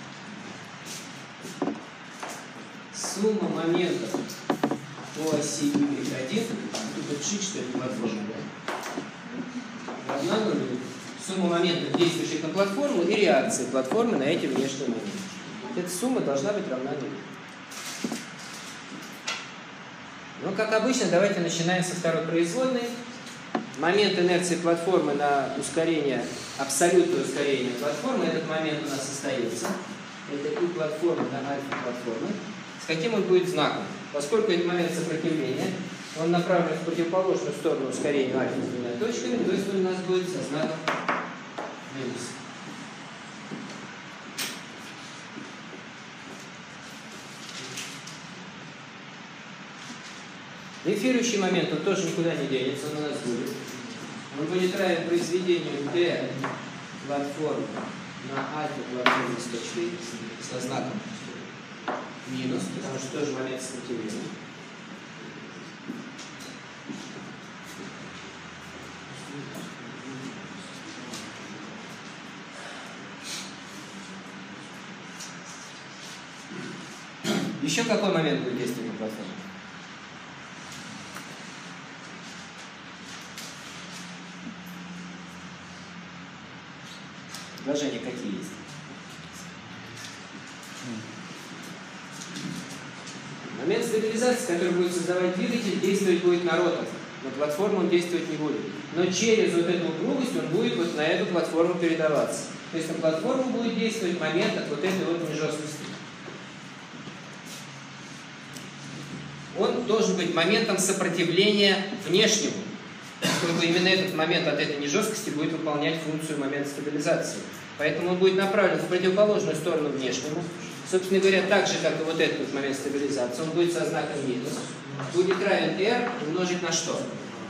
Сумма моментов по оси Y один, тут пишите, что это платформа, да? Равна нулю. Сумма моментов, действующих на платформу, и реакции платформы на эти внешние моменты. Эта сумма должна быть равна нулю. Ну, как обычно, давайте начинаем со второй производной. Момент инерции платформы на ускорение, абсолютное ускорение платформы, этот момент у нас остается. Это и платформа на альфа платформы. С каким он будет знаком? Поскольку это момент сопротивления, он направлен в противоположную сторону ускорению альфа с двумя точками, то есть он у нас будет со знаком минус. Демпфирующий момент, он тоже никуда не денется, он у нас будет. Он будет равен произведению d платформы на альфа платформы с точкой, со знаком минус, потому что тоже момент сопротивления. Еще какой момент будет действовать на платформе? Предложения какие есть? Момент стабилизации, который будет создавать двигатель, действовать будет на ротор. На платформу он действовать не будет. Но через вот эту упругость он будет вот на эту платформу передаваться. То есть на платформу будет действовать момент от вот этой вот нежесткости. Он должен быть моментом сопротивления внешнему, чтобы именно этот момент от этой нежесткости будет выполнять функцию момента стабилизации. Поэтому он будет направлен в противоположную сторону внешнему. Собственно говоря, так же, как и вот этот вот момент стабилизации, он будет со знаком минус. Будет равен R умножить на что?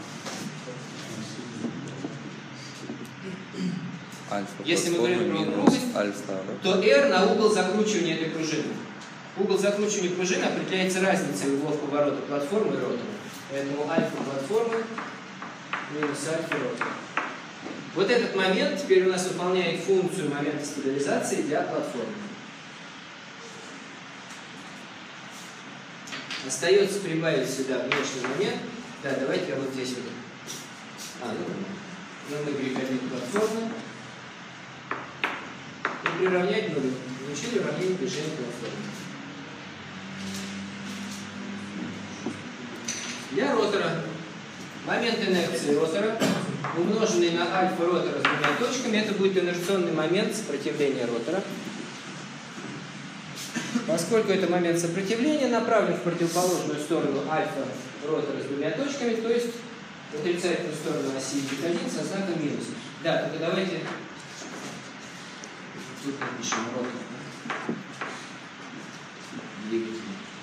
Альфа Если мы говорим про минус упругость, альфа. то R на угол закручивания этой пружины. Угол закручивания пружины определяется разницей углов поворота платформы и ротора. Поэтому альфа платформы минус альфа ротора. Вот этот момент теперь у нас выполняет функцию момента стабилизации для платформы. Остается прибавить сюда внешний момент. Да, давайте я вот здесь вот. А, ну, ну мы переходим к платформе. И приравнять нулю. Получили уравнение движения платформы. Для ротора момент инерции ротора, умноженный на альфа ротора с двумя точками, это будет инерционный момент сопротивления ротора. Поскольку это момент сопротивления, направлен в противоположную сторону альфа ротора с двумя точками, то есть в отрицательную сторону оси y один со знаком минус. Да, только давайте тут напишем ротор. Двигатель.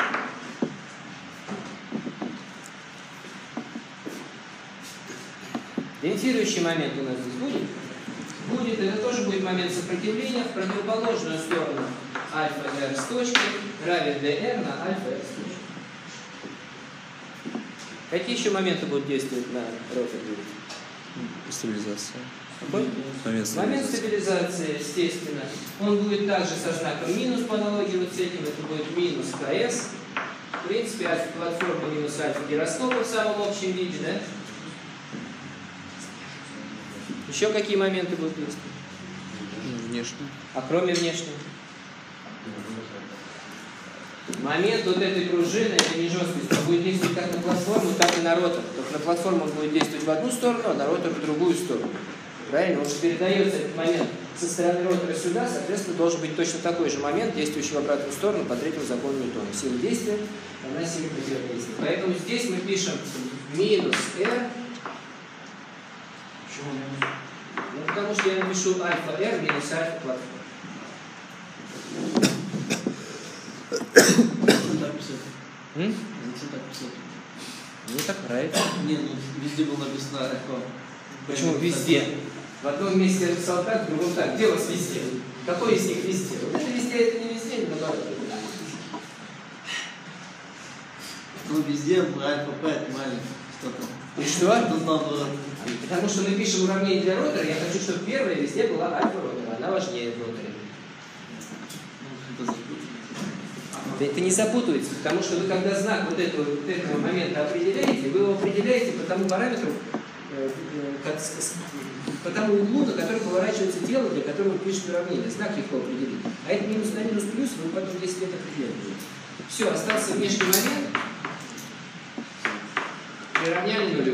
Демпфирующий момент у нас здесь будет. Будет, это тоже будет момент сопротивления в противоположную сторону альфа r с точки равен dr на альфа r с точки. Какие еще моменты будут действовать на ротор? Стабилизация. Какой? Момент стабилизации. Момент стабилизации, естественно, он будет также со знаком минус по аналогии вот с этим, это будет минус КС. В принципе, альфа-платформа минус альфа гироскопа в самом общем виде, да? Еще какие моменты будут действовать? Внешне. А кроме внешнего? Момент вот этой пружины, этой нежесткости, он будет действовать как на платформу, так и на ротор. Только на платформу он будет действовать в одну сторону, а на ротор в другую сторону. Правильно? Он передается этот момент со стороны ротора сюда, соответственно, должен быть точно такой же момент, действующий в обратную сторону по третьему закону Ньютона. Сила действия равна силе противодействия. Поэтому здесь мы пишем минус R. Почему минус? Ну, потому что я напишу альфа R минус альфа платформа. Так писать. М? Зачем так писать? Ну так нравится. Не, ну везде было написано альфа. Почему везде? В одном месте я написал так, в другом так. Где у вас везде? Какой из них везде? Вот это везде, это не везде, но наоборот. Ну везде альфа П отнимали. Что там? И что? Тут надо... Потому что мы пишем уравнение для ротора, я хочу, чтобы первая везде была альфа ротора. Она важнее в роторе. Ну, это запутано. Да это не запутывается, потому что вы, когда знак вот этого, вот этого момента определяете, вы его определяете по тому параметру, э, как, по тому углу, на который поворачивается тело, для которого вы пишете уравнение. Знак легко определить. А это минус на минус плюс, вы потом десять лет определяете. Все, остался внешний момент. Приравняли нулю.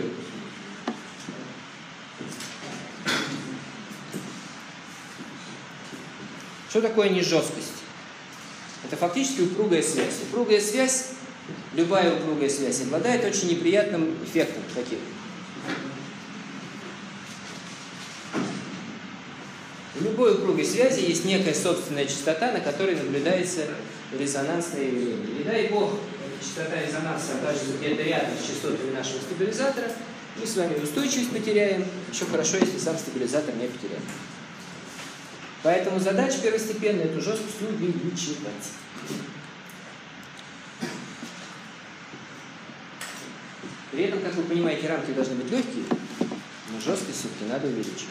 Что такое нежесткость? Это фактически упругая связь. Упругая связь, любая упругая связь, обладает очень неприятным эффектом. Каким? В любой упругой связи есть некая собственная частота, на которой наблюдается резонансное явление. И дай бог, частота резонанса окажется где-то рядом с частотами нашего стабилизатора, мы с вами устойчивость потеряем, еще хорошо, если сам стабилизатор не потеряем. Поэтому задача первостепенная – эту жесткость увеличивать. При этом, как вы понимаете, рамки должны быть легкие, но жесткость все-таки надо увеличивать.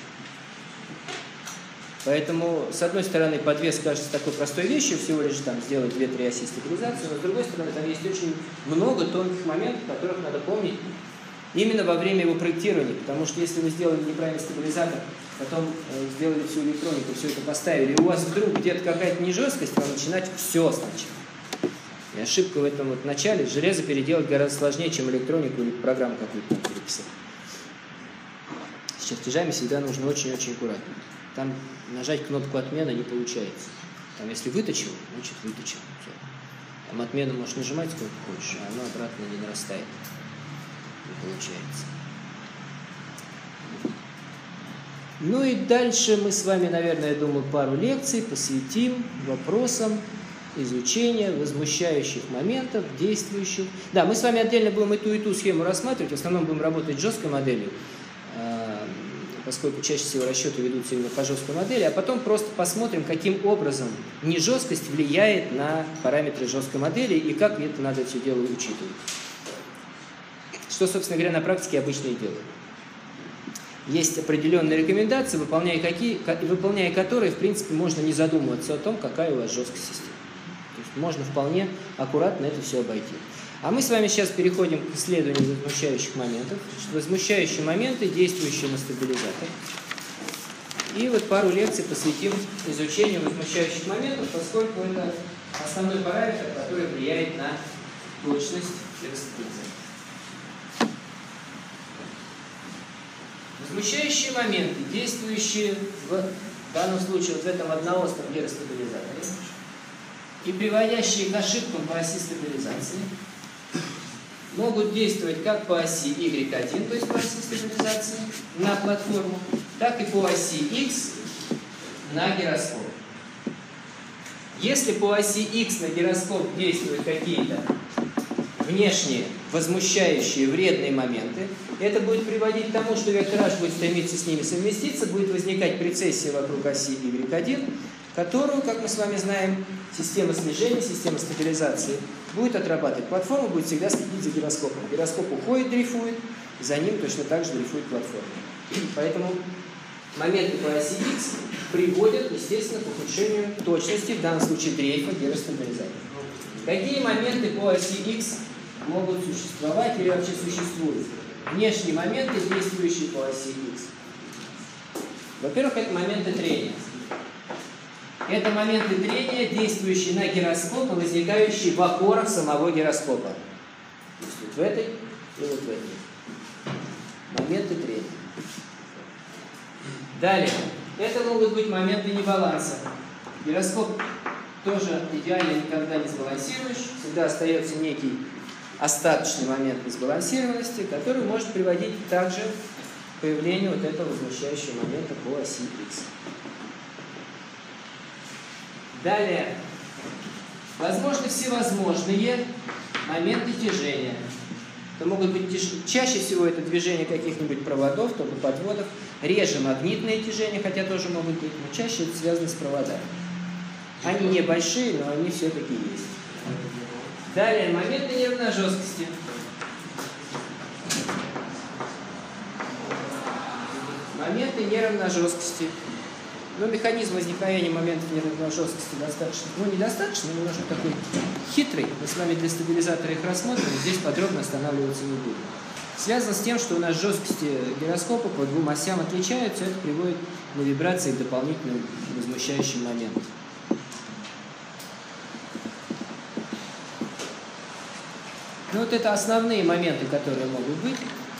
Поэтому, с одной стороны, подвес кажется такой простой вещью, всего лишь там сделать две-три оси стабилизации, но с другой стороны, там есть очень много тонких моментов, которых надо помнить именно во время его проектирования, потому что если вы сделали неправильный стабилизатор, потом э, сделали всю электронику, все это поставили, и у вас вдруг где-то какая-то нежесткость, вам начинать все сначала. И ошибка в этом вот начале, железо переделать гораздо сложнее, чем электронику или программу какую-то переписать. С чертежами всегда нужно очень-очень аккуратно. Там нажать кнопку отмена не получается. Там если выточил, значит выточил. Все. Там отмену можешь нажимать сколько хочешь, а оно обратно не нарастает. Не получается. Ну и дальше мы с вами, наверное, я думаю, пару лекций посвятим вопросам изучения возмущающих моментов, действующих. Да, мы с вами отдельно будем и ту, и ту схему рассматривать. В основном будем работать с жесткой моделью, поскольку чаще всего расчеты ведутся именно по жесткой модели, а потом просто посмотрим, каким образом нежесткость влияет на параметры жесткой модели и как это надо все дело учитывать. Что, собственно говоря, на практике обычно и делают. Есть определенные рекомендации, выполняя, какие, выполняя которые, в принципе, можно не задумываться о том, какая у вас жесткость системы. То есть можно вполне аккуратно это все обойти. А мы с вами сейчас переходим к исследованию возмущающих моментов. Значит, возмущающие моменты, действующие на стабилизатор. И вот пару лекций посвятим изучению возмущающих моментов, поскольку это основной параметр, который влияет на точность гиростабилизатора. Возмущающие моменты, действующие в данном случае вот в этом одноосном гиростабилизаторе и приводящие к ошибкам по оси стабилизации, могут действовать как по оси уай один, то есть по оси стабилизации, на платформу, так и по оси X на гироскоп. Если по оси X на гироскоп действуют какие-то внешние, возмущающие, вредные моменты, это будет приводить к тому, что вектор H будет стремиться с ними совместиться, будет возникать прецессия вокруг оси уай один, которую, как мы с вами знаем, система слежения, система стабилизации будет отрабатывать. Платформа будет всегда следить за гироскопом. Гироскоп уходит, дрейфует, за ним точно так же дрейфует платформа. Поэтому моменты по оси X приводят, естественно, к ухудшению точности, в данном случае дрейфа гиростабилизатора. Какие моменты по оси X могут существовать или вообще существуют? Внешние моменты, действующие по оси X. Во-первых, это моменты трения. Это моменты трения, действующие на гироскоп и возникающие в опорах самого гироскопа. То есть вот в этой и вот в этой. Моменты трения. Далее. Это могут быть моменты небаланса. Гироскоп тоже идеально никогда не сбалансируешь. Всегда остается некий остаточный момент несбалансированности, который может приводить также к появлению вот этого возмущающего момента по оси X. Далее, возможны всевозможные моменты тяжения. Это могут быть тяж... чаще всего это движение каких-нибудь проводов, токоподводов, реже магнитные тяжения, хотя тоже могут быть, но чаще это связано с проводами. Они небольшие, но они все-таки есть. Далее, моменты нервной жесткости. Моменты нервной жесткости. Но механизм возникновения моментов нервной жесткости достаточно, ну недостаточно, но немножко такой хитрый. Мы с вами для стабилизатора их рассмотрим, здесь подробно останавливаться не будем. Связано с тем, что у нас жесткости гироскопа по двум осям отличаются, это приводит на вибрации к дополнительным возмущающим моментам. Ну вот это основные моменты, которые могут быть.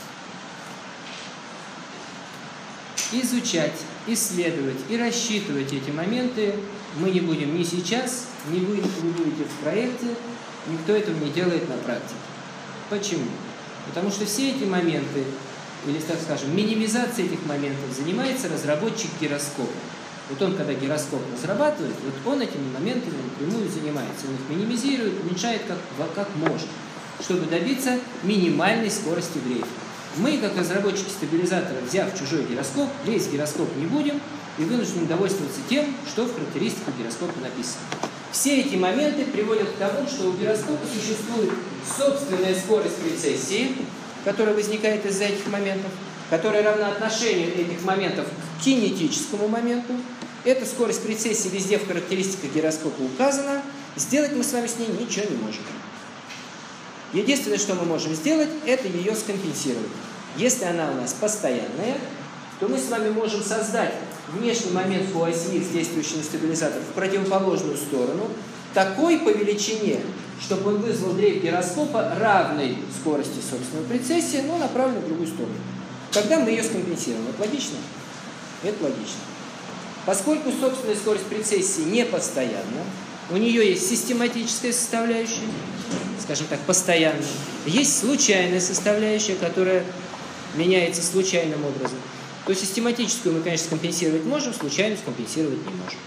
Изучать, исследовать и рассчитывать эти моменты мы не будем ни сейчас, ни вы не будете в проекте, никто этого не делает на практике. Почему? Потому что все эти моменты, или, так скажем, минимизация этих моментов занимается разработчик гироскопа. Вот он, когда гироскоп разрабатывает, вот он этими моментами напрямую занимается. Он их минимизирует, уменьшает как, как может, чтобы добиться минимальной скорости дрейфа. Мы, как разработчики стабилизатора, взяв чужой гироскоп, лезть в гироскоп не будем и вынуждены довольствоваться тем, что в характеристиках гироскопа написано. Все эти моменты приводят к тому, что у гироскопа существует собственная скорость прецессии, которая возникает из-за этих моментов, которая равна отношению этих моментов к кинетическому моменту. Эта скорость прецессии везде в характеристиках гироскопа указана. Сделать мы с вами с ней ничего не можем. Единственное, что мы можем сделать, это ее скомпенсировать. Если она у нас постоянная, то мы с вами можем создать внешний момент по оси X, действующий на стабилизатор, в противоположную сторону, такой по величине, чтобы он вызвал дрейф гироскопа равной скорости собственной прецессии, но направленной в другую сторону. Тогда мы ее скомпенсируем. Это логично? Это логично. Поскольку собственная скорость прецессии не постоянна, у нее есть систематическая составляющая, скажем так, постоянная, есть случайная составляющая, которая меняется случайным образом, то систематическую мы, конечно, скомпенсировать можем, случайную скомпенсировать не можем.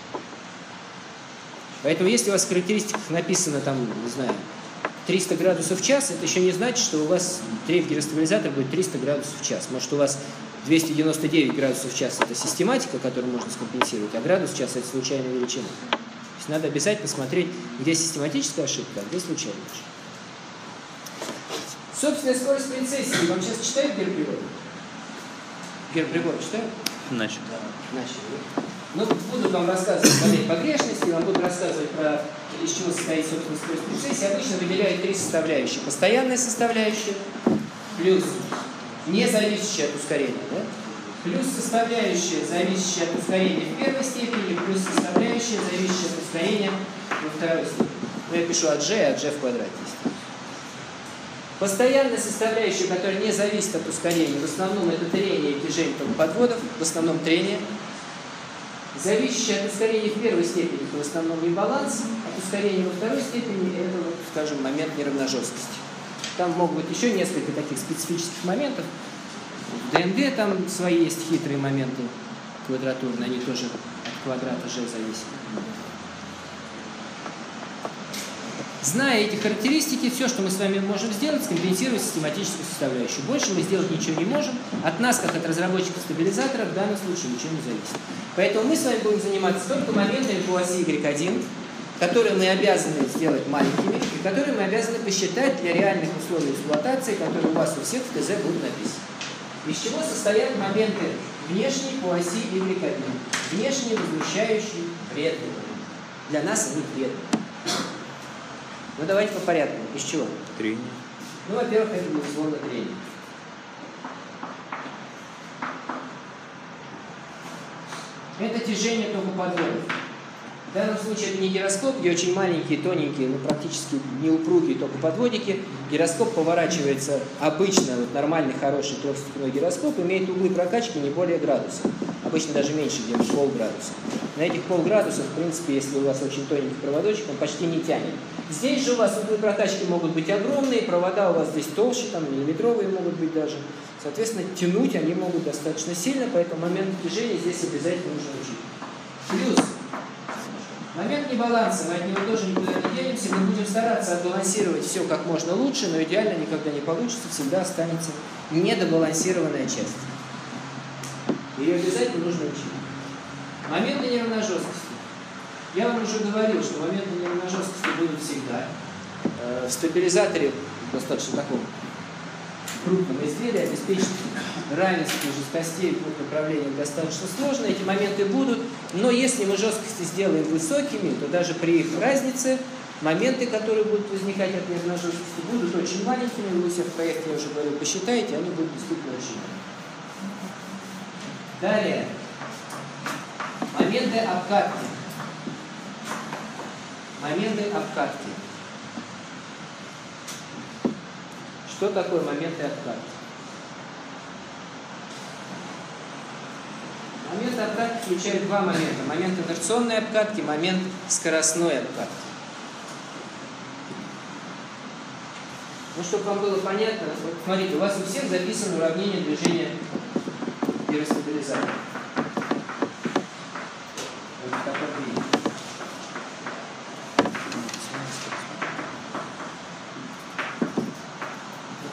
Поэтому, если у вас в характеристиках написано, там, не знаю, триста градусов в час, это еще не значит, что у вас дрейф гиростабилизатора будет триста градусов в час. Может, у вас двести девяносто девять градусов в час – это систематика, которую можно скомпенсировать, а градус в час – это случайная величина. То есть надо обязательно смотреть, где систематическая ошибка, а где случайная ошибка. Собственная скорость прецессии. Вам сейчас читают герприбор? Герприбор читают? Начали. Начали. Ну, буду вам рассказывать модель погрешности, вам буду рассказывать про, из чего состоит собственная скорость прецессии. Обычно выделяют три составляющие. Постоянная составляющая, плюс независящая от ускорения, да? Плюс составляющая, зависящая от ускорения в первой степени, плюс составляющая, зависящая от ускорения во второй степени. Ну, я пишу от g, от g в квадрате. Постоянная составляющая, которая не зависит от ускорения, в основном это трение и движение токоподводов, в основном трение. Зависящая от ускорения в первой степени, это в основном небаланс, от ускорения во второй степени это, вот, скажем, момент неравножесткости. Там могут быть еще несколько таких специфических моментов. В ДНГ там свои есть хитрые моменты квадратурные, они тоже от квадрата g зависят. Зная эти характеристики, все, что мы с вами можем сделать, скомпенсировать систематическую составляющую. Больше мы сделать ничего не можем. От нас, как от разработчиков стабилизатора, в данном случае ничего не зависит. Поэтому мы с вами будем заниматься только моментами по оси Y один, которые мы обязаны сделать маленькими, и которые мы обязаны посчитать для реальных условий эксплуатации, которые у вас у всех в ТЗ будут написаны. Из чего состоят моменты внешние по оси Y один. Внешние, возмущающие, вредные. Для нас они вредные. Ну, давайте по порядку. Из чего? Трение. Ну, во-первых, это безусловно трение. Это тяжение токоподводов. В данном случае это не гироскоп, где очень маленькие, тоненькие, ну, практически неупругие токоподводики. Гироскоп поворачивается обычно, вот нормальный, хороший трехстепенной гироскоп, имеет углы прокачки не более градуса. Обычно даже меньше, где-то полградуса. На этих полградусов, в принципе, если у вас очень тоненький проводочек, он почти не тянет. Здесь же у вас углы прокачки могут быть огромные, провода у вас здесь толще, там миллиметровые могут быть даже. Соответственно, тянуть они могут достаточно сильно, поэтому момент движения здесь обязательно нужно учить. Плюс момент небаланса, мы от него тоже никуда не денемся, мы будем стараться отбалансировать все как можно лучше, но идеально никогда не получится, всегда останется недобалансированная часть. Ее обязательно нужно учить. Моменты неравножесткости. Я вам уже говорил, что моменты неравножесткости будут всегда. В стабилизаторе, достаточно таком крупном изделии, обеспечить равенство жесткостей по направлениям достаточно сложно. Эти моменты будут, но если мы жесткости сделаем высокими, то даже при их разнице моменты, которые будут возникать от неравножесткости, будут очень маленькими. Вы все в проекте, я уже говорил, посчитаете, они будут действительно очень маленькими. Далее. Моменты обкатки. Моменты обкатки. Что такое моменты обкатки? Моменты обкатки включают два момента. Момент инерционной обкатки, момент скоростной обкатки. Ну, чтобы вам было понятно, вот смотрите, у вас у всех записано уравнение движения гиростабилизатора.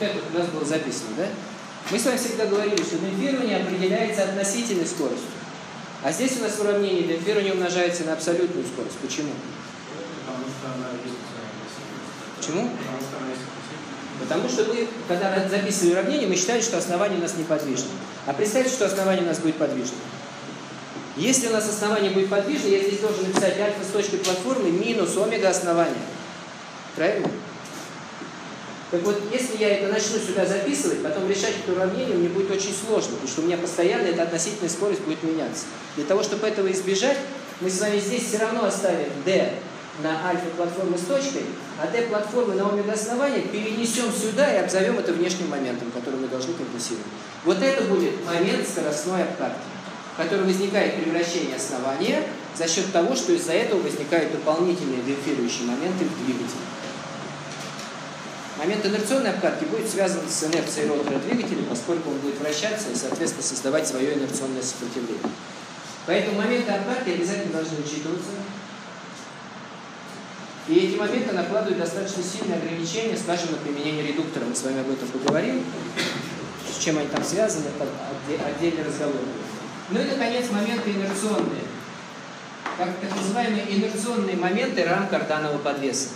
это у нас было записано, да? Мы с вами всегда говорили, что демпфирование определяется относительной скоростью. А здесь у нас в уравнении демпфирование умножается на абсолютную скорость. Почему? Потому что она есть. Почему? Потому что она есть. Потому что мы, когда записывали уравнение, мы считали, что основание у нас неподвижно. А представьте, что основание у нас будет подвижно. Если у нас основание будет подвижно, я здесь должен написать альфа с точкой платформы минус омега основания. Правильно? Так вот, если я это начну сюда записывать, потом решать это уравнение, мне будет очень сложно, потому что у меня постоянно эта относительная скорость будет меняться. Для того, чтобы этого избежать, мы с вами здесь все равно оставим d на альфа платформы с точкой, а d платформы на омега основания перенесем сюда и обзовем это внешним моментом, который мы должны компенсировать. Вот это будет момент скоростной обкатки, в котором возникает превращение основания за счет того, что из-за этого возникают дополнительные демпфирующие моменты в двигателе. Момент инерционной обкатки будет связан с инерцией ротора двигателя, поскольку он будет вращаться и, соответственно, создавать свое инерционное сопротивление. Поэтому моменты обкатки обязательно должны учитываться. И эти моменты накладывают достаточно сильные ограничения, скажем, на применение редуктора. Мы с вами об этом поговорим. С чем они там связаны, это отдельный разговор. Ну и, наконец, моменты инерционные. Как так называемые инерционные моменты рам карданного подвеса.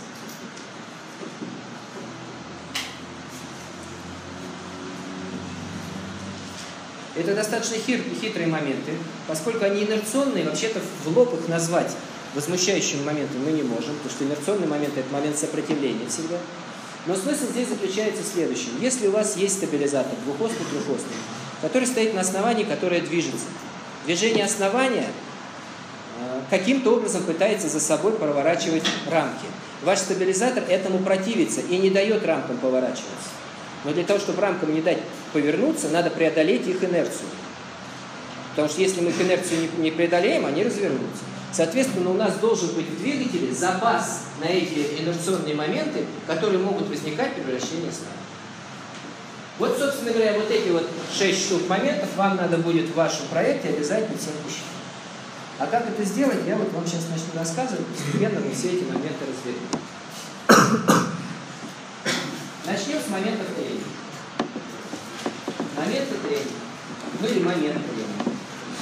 Это достаточно хит, хитрые моменты, поскольку они инерционные, вообще-то в лоб их назвать возмущающим моментом мы не можем, потому что инерционный момент – это момент сопротивления всегда. Но смысл здесь заключается в следующем. Если у вас есть стабилизатор, двухосный, трехосный, который стоит на основании, которое движется, движение основания э, каким-то образом пытается за собой проворачивать рамки. Ваш стабилизатор этому противится и не дает рамкам поворачиваться. Но для того, чтобы рамкам не дать повернуться, надо преодолеть их инерцию. Потому что если мы их инерцию не преодолеем, они развернутся. Соответственно, у нас должен быть в двигателе запас на эти инерционные моменты, которые могут возникать при вращении основания. Вот, собственно говоря, вот эти вот шесть штук моментов вам надо будет в вашем проекте обязательно всем посчитать. А как это сделать, я вот вам сейчас начну рассказывать, постепенно мы все эти моменты разберем. Начнем с момента трения. Моменты трения. Ну или момент трения.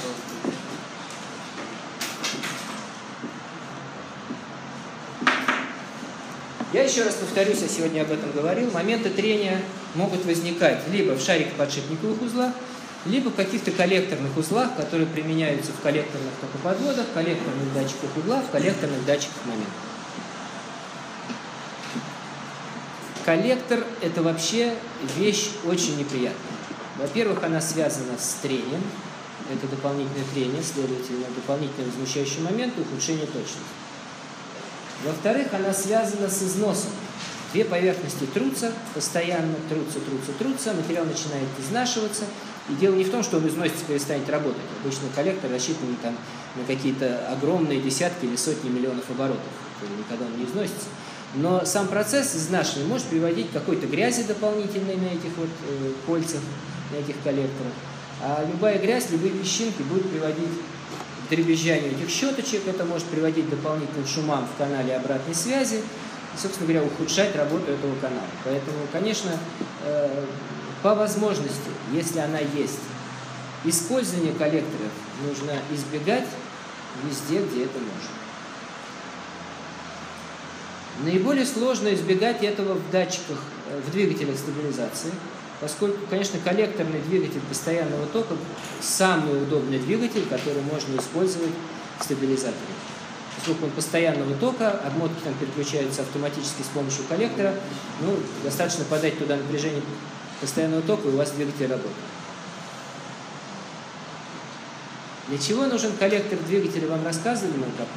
Я еще раз повторюсь, я сегодня об этом говорил. Моменты трения могут возникать либо в шарико-подшипниковых узлах, либо в каких-то коллекторных узлах, которые применяются в коллекторных токоподводах, в коллекторных датчиках угла, в коллекторных датчиках момента. Коллектор – это вообще вещь очень неприятная. Во-первых, она связана с трением. Это дополнительное трение, следовательно, дополнительный возмущающий момент и ухудшение точности. Во-вторых, она связана с износом. Две поверхности трутся, постоянно трутся, трутся, трутся, материал начинает изнашиваться. И дело не в том, что он износится, перестанет работать. Обычно коллектор рассчитан там, на какие-то огромные десятки или сотни миллионов оборотов. Никогда он не износится. Но сам процесс изнашивания может приводить к какой-то грязи дополнительной на этих вот э, кольцах, на этих коллекторах. А любая грязь, любые песчинки будут приводить к дребезжанию этих щеточек, это может приводить к дополнительным шумам в канале обратной связи и, собственно говоря, ухудшать работу этого канала. Поэтому, конечно, э, по возможности, если она есть, использование коллекторов нужно избегать везде, где это можно. Наиболее сложно избегать этого в датчиках, в двигателях стабилизации, поскольку, конечно, коллекторный двигатель постоянного тока – самый удобный двигатель, который можно использовать в стабилизаторе. Поскольку он постоянного тока, обмотки там переключаются автоматически с помощью коллектора, ну, достаточно подать туда напряжение постоянного тока, и у вас двигатель работает. Для чего нужен коллектор двигателя, вам рассказывали на МКП?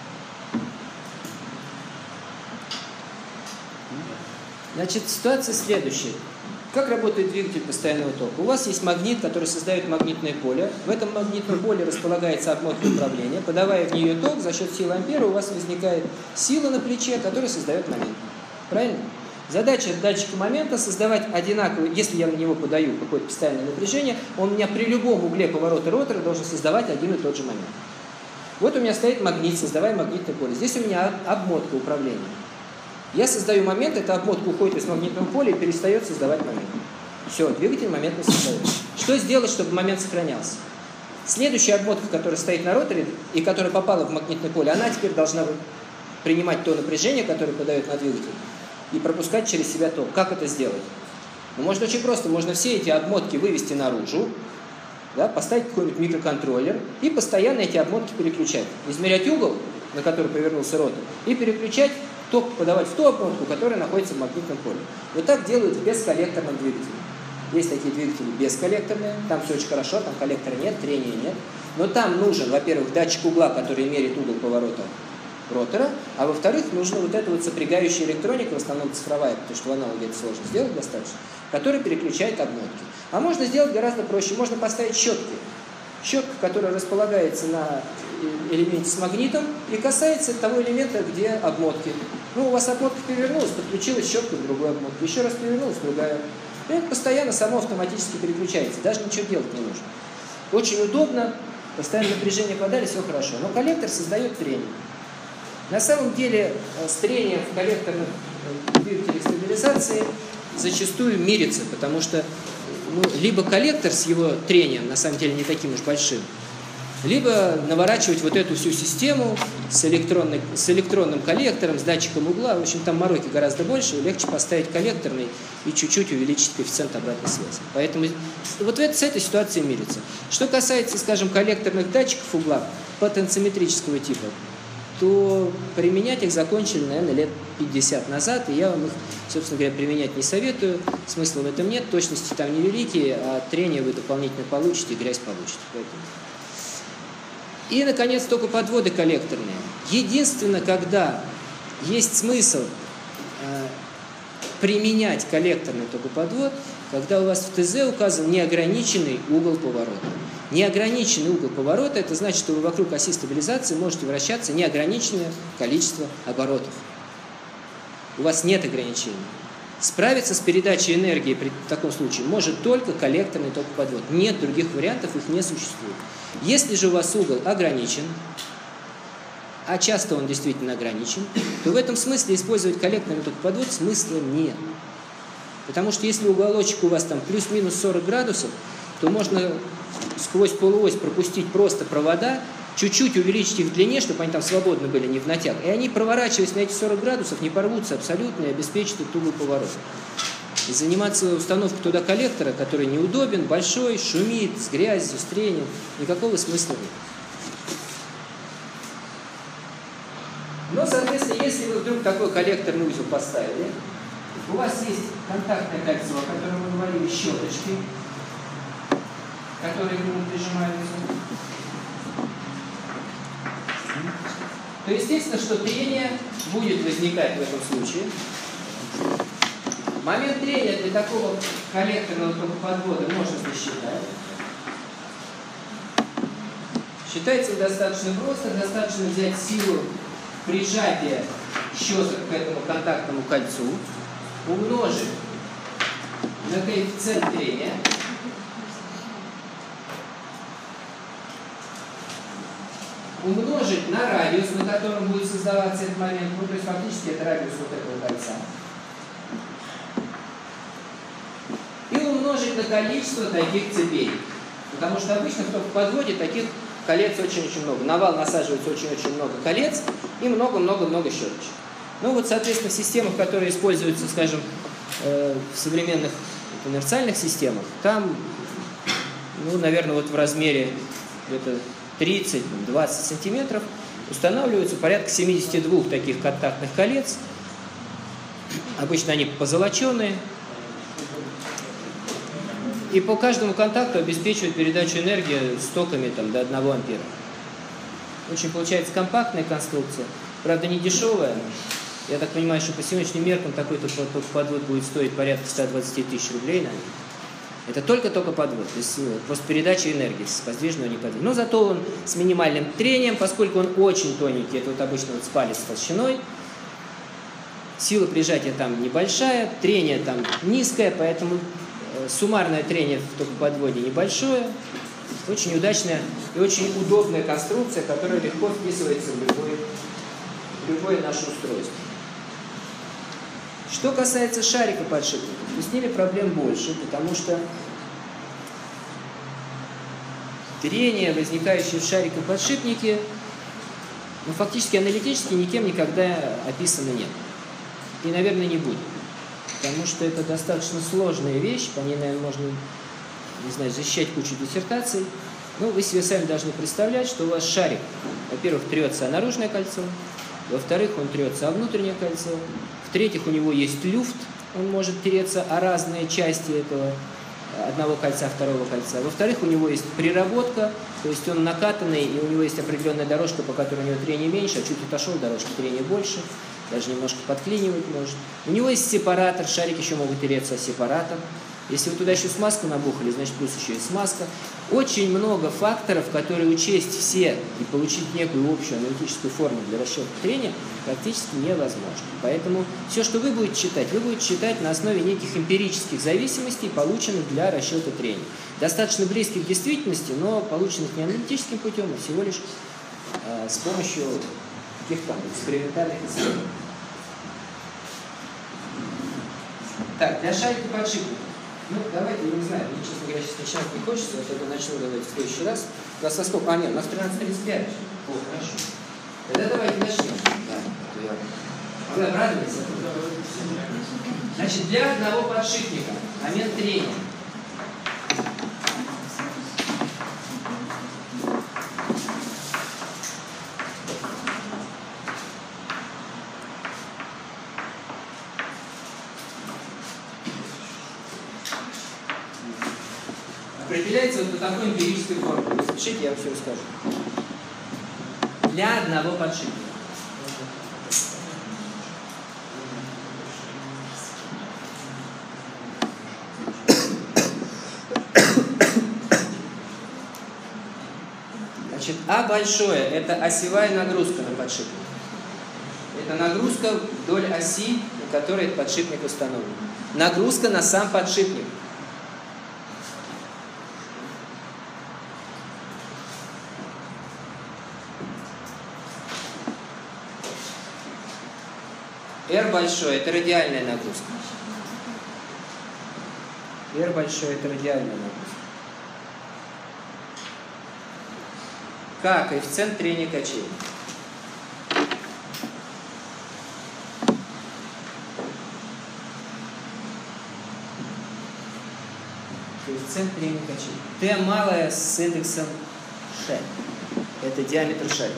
Значит, ситуация следующая. Как работает двигатель постоянного тока? У вас есть магнит, который создает магнитное поле. В этом магнитном поле располагается обмотка управления. Подавая в нее ток, за счет силы ампера у вас возникает сила на плече, которая создает момент. Правильно? Задача датчика момента создавать одинаковый, если я на него подаю какое-то постоянное напряжение, он у меня при любом угле поворота ротора должен создавать один и тот же момент. Вот у меня стоит магнит, создавая магнитное поле. Здесь у меня обмотка управления. Я создаю момент, эта обмотка уходит из магнитного поля и перестает создавать момент. Все, двигатель моментно создает. Что сделать, чтобы момент сохранялся? Следующая обмотка, которая стоит на роторе и которая попала в магнитное поле, она теперь должна принимать то напряжение, которое подает на двигатель, и пропускать через себя ток. Как это сделать? Ну, можно очень просто. Можно все эти обмотки вывести наружу, да, поставить какой-нибудь микроконтроллер и постоянно эти обмотки переключать. Измерять угол, на который повернулся ротор, и переключать ток, подавать в ту обмотку, которая находится в магнитном поле. Вот так делают в бесколлекторном двигателе. Есть такие двигатели бесколлекторные, там все очень хорошо, там коллектора нет, трения нет. Но там нужен, во-первых, датчик угла, который меряет угол поворота ротора, а во-вторых, нужна вот эта вот сопрягающая электроника, в основном цифровая, потому что в аналоге это сложно сделать достаточно, которая переключает обмотки. А можно сделать гораздо проще. Можно поставить щетки. Щетка, которая располагается на элементе с магнитом и касается того элемента, где обмотки. Ну, у вас обмотка перевернулась, подключилась щетка к другой обмотке. Еще раз перевернулась, другая. И это постоянно само автоматически переключается. Даже ничего делать не нужно. Очень удобно. Постоянно напряжение подали, все хорошо. Но коллектор создает трение. На самом деле с трением в коллекторных двигателях стабилизации зачастую мирится, потому что ну, либо коллектор с его трением на самом деле не таким уж большим, либо наворачивать вот эту всю систему с, электронной, с электронным коллектором, с датчиком угла. В общем, там мороки гораздо больше, легче поставить коллекторный и чуть-чуть увеличить коэффициент обратной связи. Поэтому вот это, с этой ситуацией мирится. Что касается, скажем, коллекторных датчиков угла потенциометрического типа, то применять их закончили, наверное, лет пятьдесят назад, и я вам их, собственно говоря, применять не советую. Смысла в этом нет, точности там невеликие, а трение вы дополнительно получите, и грязь получите. Поэтому. И, наконец, только подводы коллекторные. Единственное, когда есть смысл э, применять коллекторный токоподвод, когда у вас в ТЗ указан неограниченный угол поворота. Неограниченный угол поворота – это значит, что вы вокруг оси стабилизации можете вращаться неограниченное количество оборотов. У вас нет ограничений. Справиться с передачей энергии при таком случае может только коллекторный токоподвод. Нет других вариантов, их не существует. Если же у вас угол ограничен, а часто он действительно ограничен, то в этом смысле использовать коллекторный токоподвод смысла нет. Потому что если уголочек у вас там плюс-минус сорок градусов, то можно сквозь полуось пропустить просто провода, чуть-чуть увеличить их в длине, чтобы они там свободно были, не в натяг. И они, проворачиваясь на эти сорок градусов, не порвутся абсолютно и обеспечат этот угол поворота. И заниматься установкой туда коллектора, который неудобен, большой, шумит, с грязью, с трением, никакого смысла нет. Но, соответственно, если вы вдруг такой коллекторный узел поставили, у вас есть контактное кольцо, о котором мы говорили, щеточки, которые к нему прижимаются, то естественно, что трение будет возникать в этом случае. Момент трения для такого коллекторного токоподвода можно засчитать. Считается достаточно просто, достаточно взять силу прижатия щеток к этому контактному кольцу, умножить на коэффициент трения, умножить на радиус, на котором будет создаваться этот момент, ну то есть фактически это радиус вот этого кольца, и умножить на количество таких цепей. Потому что обычно в токоподводе таких колец очень-очень много. На вал насаживается очень-очень много колец и много-много-много щеточек. Ну вот, соответственно, в системах, которые используются, скажем, в современных инерциальных системах, там, ну, наверное, вот в размере где-то тридцать-двадцать сантиметров устанавливаются порядка семидесяти двух таких контактных колец. Обычно они позолоченные. И по каждому контакту обеспечивают передачу энергии с токами там, до одного ампера. Очень получается компактная конструкция. Правда, не дешевая. Я так понимаю, что по сегодняшним меркам такой токоподвод будет стоить порядка ста двадцати тысяч рублей, наверное. Это только токоподвод, то есть просто передача энергии с подвижного неподвижного. Но зато он с минимальным трением, поскольку он очень тоненький, это вот обычно вот с палец толщиной. Сила прижатия там небольшая, трение там низкое, поэтому суммарное трение в токоподводе небольшое. Очень удачная и очень удобная конструкция, которая легко вписывается в любое, в любое наше устройство. Что касается шарика подшипников, то с ними проблем больше, потому что трение, возникающее в шарике-подшипнике, ну, фактически аналитически никем никогда описано нет. И, наверное, не будет. Потому что это достаточно сложная вещь, по ней, наверное, можно, не знаю, защищать кучу диссертаций. Но вы себе сами должны представлять, что у вас шарик, во-первых, трется о наружное кольцо, во-вторых, он трется о внутреннее кольцо, в-третьих, у него есть люфт, он может тереться о разные части этого одного кольца, второго кольца. Во-вторых, у него есть приработка, то есть он накатанный, и у него есть определенная дорожка, по которой у него трение меньше, а чуть отошел, дорожка трения больше, даже немножко подклинивать может. У него есть сепаратор, шарики еще могут тереться о сепаратор. Если вы туда еще смазку набухали, значит, плюс еще и смазка. Очень много факторов, которые учесть все и получить некую общую аналитическую форму для расчета трения практически невозможно. Поэтому все, что вы будете читать, вы будете читать на основе неких эмпирических зависимостей, полученных для расчета трения. Достаточно близких к действительности, но полученных не аналитическим путем, а всего лишь э, с помощью каких-то экспериментальных исследований. Так, для шарика подшипников. Ну, давайте, я не знаю, мне, честно говоря, сейчас начинать не хочется, вот это начну давайте в следующий раз. У нас со сколько? А, нет, у нас тринадцать тридцать пять. О, хорошо. Тогда давайте начнем. Да, я... Вы обрадовались? Значит, для одного подшипника момент трения. Определяется вот по такой эмпирической формуле. Не спешите, я вам все расскажу. Для одного подшипника. Значит, А большое – это осевая нагрузка на подшипник. Это нагрузка вдоль оси, на которой этот подшипник установлен. Нагрузка на сам подшипник. R большое – это радиальная нагрузка. R большое – это радиальная нагрузка. К – коэффициент трения качелей. Коэффициент трения качелей. Т малое с индексом Ш. Это диаметр шарика.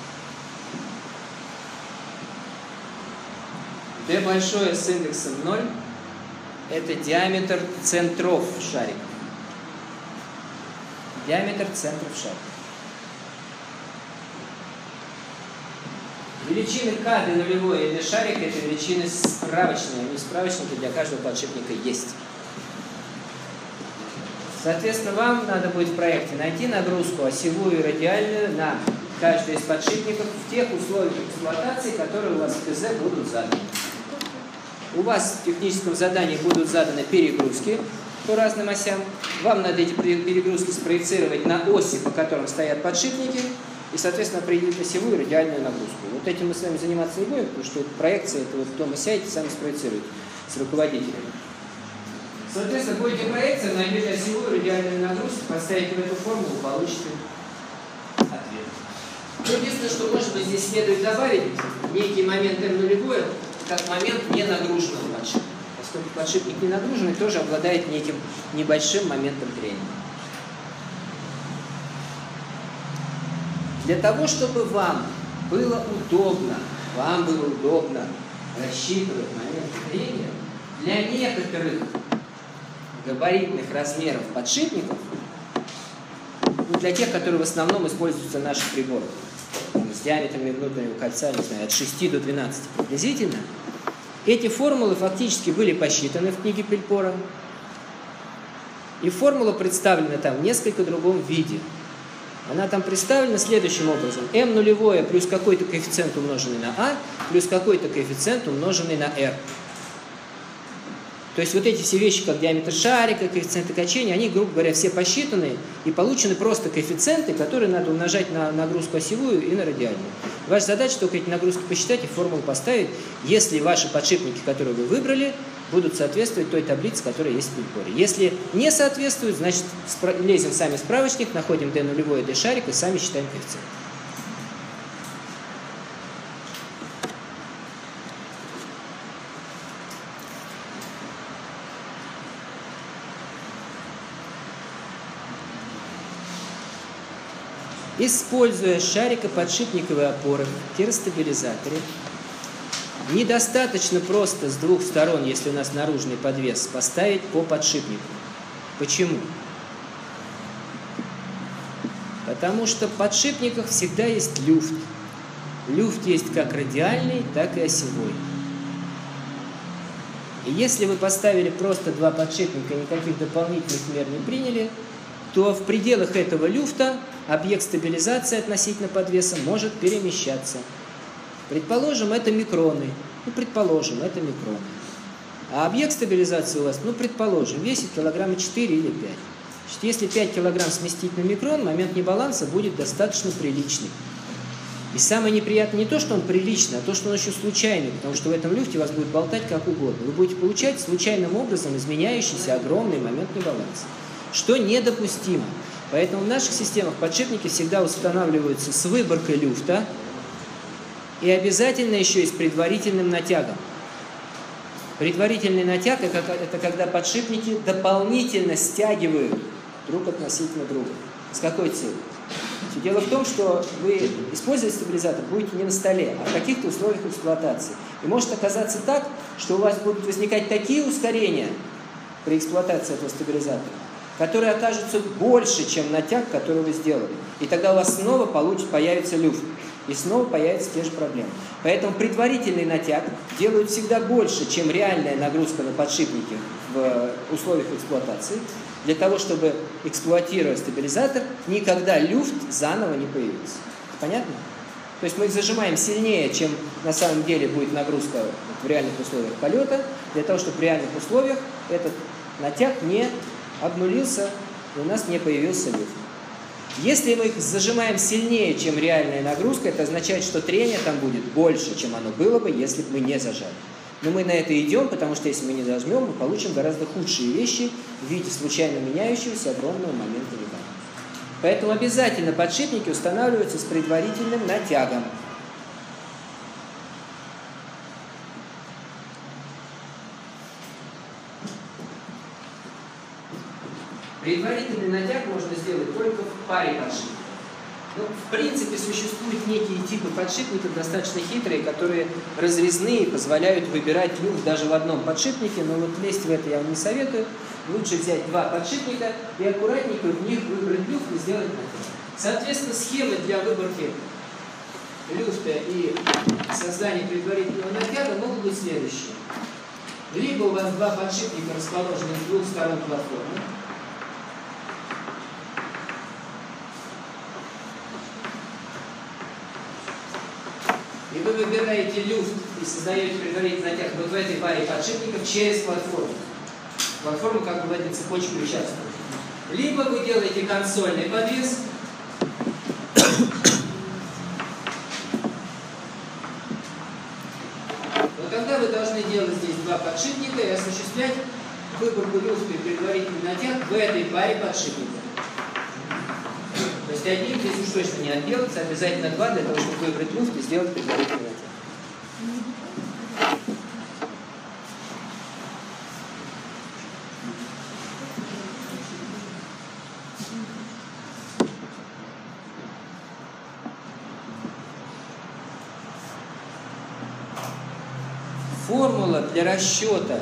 D большое с индексом ноль – это диаметр центров шарика. Диаметр центров шарика. Величины К D нулевое и D шарика – это величины справочные. Они в справочнике для каждого подшипника есть. Соответственно, вам надо будет в проекте найти нагрузку осевую и радиальную на каждый из подшипников в тех условиях эксплуатации, которые у вас в ТЗ будут заданы. У вас в техническом задании будут заданы перегрузки по разным осям. Вам надо эти перегрузки спроецировать на оси, по которым стоят подшипники, и, соответственно, определить осевую и радиальную нагрузку. Вот этим мы с вами заниматься не будем, потому что это проекция, это вот дома сядете, сами спроецируете с руководителем. Соответственно, будете проекция, найдете осевую и радиальную нагрузку, поставите в эту формулу, получите ответ. Единственное, что, может быть, здесь следует добавить некий момент М нулевой, как момент ненагруженного подшипника. Поскольку подшипник не нагруженный, тоже обладает неким небольшим моментом трения. Для того, чтобы вам было удобно, вам было удобно рассчитывать момент трения, для некоторых габаритных размеров подшипников, ну, для тех, которые в основном используются в наших приборах, с диаметрами внутреннего кольца, не знаю, от шести до двенадцати приблизительно, эти формулы фактически были посчитаны в книге Пельпора, и формула представлена там в несколько другом виде. Она там представлена следующим образом. М нулевое плюс какой-то коэффициент, умноженный на А, плюс какой-то коэффициент, умноженный на R. То есть вот эти все вещи, как диаметр шарика, коэффициенты качения, они, грубо говоря, все посчитаны и получены просто коэффициенты, которые надо умножать на нагрузку осевую и на радиальную. Ваша задача только эти нагрузки посчитать и формулу поставить, если ваши подшипники, которые вы выбрали, будут соответствовать той таблице, которая есть в приборе. Если не соответствуют, значит, лезем сами в справочник, находим d нулевой и d шарик и сами считаем коэффициент. Используя шарикоподшипниковые опоры в термостабилизаторе, недостаточно просто с двух сторон, если у нас наружный подвес, поставить по подшипнику. Почему? Потому что в подшипниках всегда есть люфт. Люфт есть как радиальный, так и осевой. И если вы поставили просто два подшипника, никаких дополнительных мер не приняли, то в пределах этого люфта объект стабилизации относительно подвеса может перемещаться. Предположим, это микроны. Ну, предположим, это микроны. А объект стабилизации у вас, ну, предположим, весит килограмма четыре или пять. Значит, если пять килограмм сместить на микрон, момент небаланса будет достаточно приличный. И самое неприятное не то, что он приличный, а то, что он еще случайный, потому что в этом люфте вас будет болтать как угодно. Вы будете получать случайным образом изменяющийся огромный момент небаланса, что недопустимо. Поэтому в наших системах подшипники всегда устанавливаются с выборкой люфта и обязательно еще и с предварительным натягом. Предварительный натяг – это когда подшипники дополнительно стягивают друг относительно друга. С какой целью? Дело в том, что вы использовать стабилизатор будете не на столе, а в каких-то условиях эксплуатации. И может оказаться так, что у вас будут возникать такие ускорения при эксплуатации этого стабилизатора, которые окажутся больше, чем натяг, который вы сделали. И тогда у вас снова получится, появится люфт. И снова появятся те же проблемы. Поэтому предварительный натяг делают всегда больше, чем реальная нагрузка на подшипники в условиях эксплуатации, для того, чтобы, эксплуатируя стабилизатор, никогда люфт заново не появился. Понятно? То есть мы их зажимаем сильнее, чем на самом деле будет нагрузка в реальных условиях полета, для того, чтобы в реальных условиях этот натяг не обнулился, и у нас не появился люфт. Если мы их зажимаем сильнее, чем реальная нагрузка, это означает, что трение там будет больше, чем оно было бы, если бы мы не зажали. Но мы на это идем, потому что если мы не зажмем, мы получим гораздо худшие вещи в виде случайно меняющегося огромного момента небаланса. Поэтому обязательно подшипники устанавливаются с предварительным натягом. Предварительный натяг можно сделать только в паре подшипников. Ну, в принципе, существуют некие типы подшипников, достаточно хитрые, которые разрезные, позволяют выбирать люфт даже в одном подшипнике, но вот лезть в это я вам не советую. Лучше взять два подшипника и аккуратненько в них выбрать люфт и сделать натяг. Соответственно, схемы для выборки люфта и создания предварительного натяга могут быть следующие. Либо у вас два подшипника расположены с двух сторон платформы, и вы выбираете люфт и создаете предварительный натяг вот в этой паре подшипников через платформу. Платформа как бы в этой цепочке участвует. Либо вы делаете консольный подвес, но тогда вы должны делать здесь два подшипника и осуществлять выборку люфта и предварительный натяг в этой паре подшипников. То есть одним здесь уж точно не отделаться, обязательно два для того, чтобы выбрать люфт и сделать предварительный натяг. Формула для расчета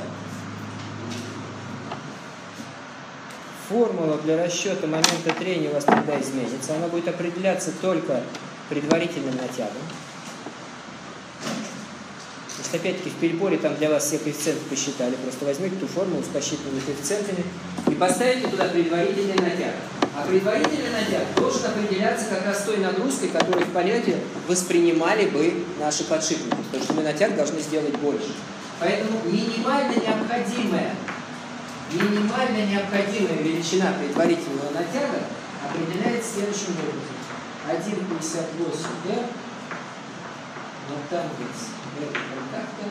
Формула для расчета момента трения у вас тогда изменится. Она будет определяться только предварительным натягом. Потому что, опять-таки, в переборе там для вас все коэффициенты посчитали. Просто возьмите ту формулу с посчитанными коэффициентами и поставите туда предварительный натяг. А предварительный натяг должен определяться как раз той нагрузкой, которую в полете воспринимали бы наши подшипники. Потому что мы натяг должны сделать больше. Поэтому минимально необходимая, минимально необходимая величина предварительного натяга определяется следующим образом. один пятьдесят восемь эр на тангенс этого контакта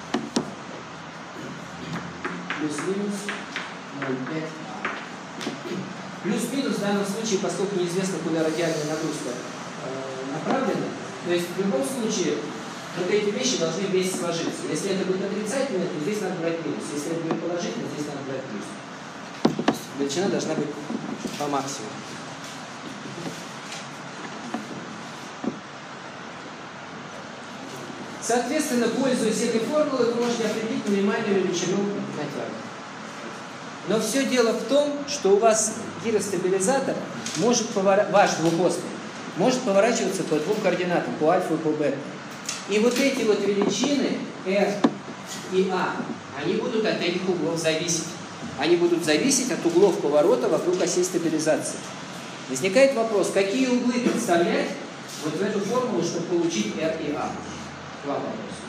плюс-минус ноль целых пять а. Плюс-минус в данном случае, поскольку неизвестно, куда радиальная нагрузка э, направлена, то есть в любом случае вот эти вещи должны вместе сложиться. Если это будет отрицательно, то здесь надо брать минус. Если это будет положительно, здесь надо брать плюс. То есть величина должна быть по максимуму. Соответственно, пользуясь этой формулой, вы можете определить минимальную величину натяга. Но все дело в том, что у вас гиростабилизатор может поворачиваться, ваш двухосный, может поворачиваться по двум координатам, по альфа и по бета. И вот эти вот величины R и A, они будут от этих углов зависеть. Они будут зависеть от углов поворота вокруг осей стабилизации. Возникает вопрос, какие углы представлять вот в эту формулу, чтобы получить R и A? Два вопроса.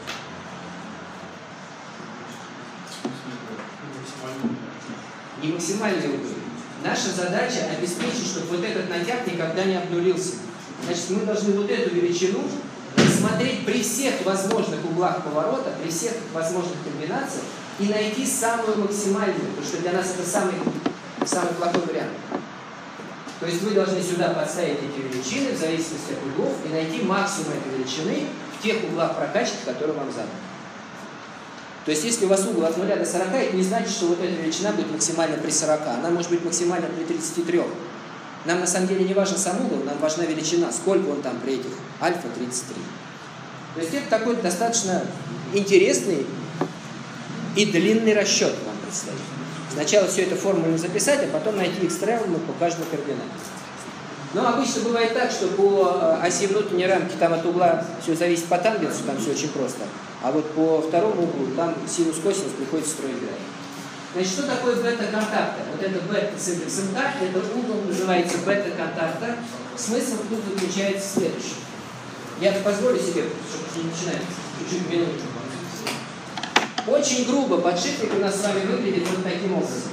Не максимальные углы. Наша задача обеспечить, чтобы вот этот натяг никогда не обнулился. Значит, мы должны вот эту величину смотреть при всех возможных углах поворота, при всех возможных комбинациях и найти самую максимальную, потому что для нас это самый, самый плохой вариант. То есть вы должны сюда подставить эти величины в зависимости от углов и найти максимум этой величины в тех углах прокачки, которые вам заданы. То есть если у вас угол от нуля до сорока, это не значит, что вот эта величина будет максимально при сорока. Она может быть максимально при тридцати трёх. Нам на самом деле не важен сам угол, нам важна величина, сколько он там при этих альфа тридцать три. То есть это такой достаточно интересный и длинный расчет вам предстоит. Сначала все это формульно записать, а потом найти экстремумы по каждой координате. Но обычно бывает так, что по оси внутренней рамки там от угла все зависит по тангенсу, там все очень просто. А вот по второму углу там синус-косинус приходится строить график. Значит, что такое бета-контакта? Вот это бета с индексом К, это угол называется бета-контакта. Смысл тут заключается в следующем. Я позволю себе, чтобы не начинать, чуть-чуть минутку. Очень грубо подшипник у нас с вами выглядит вот таким образом.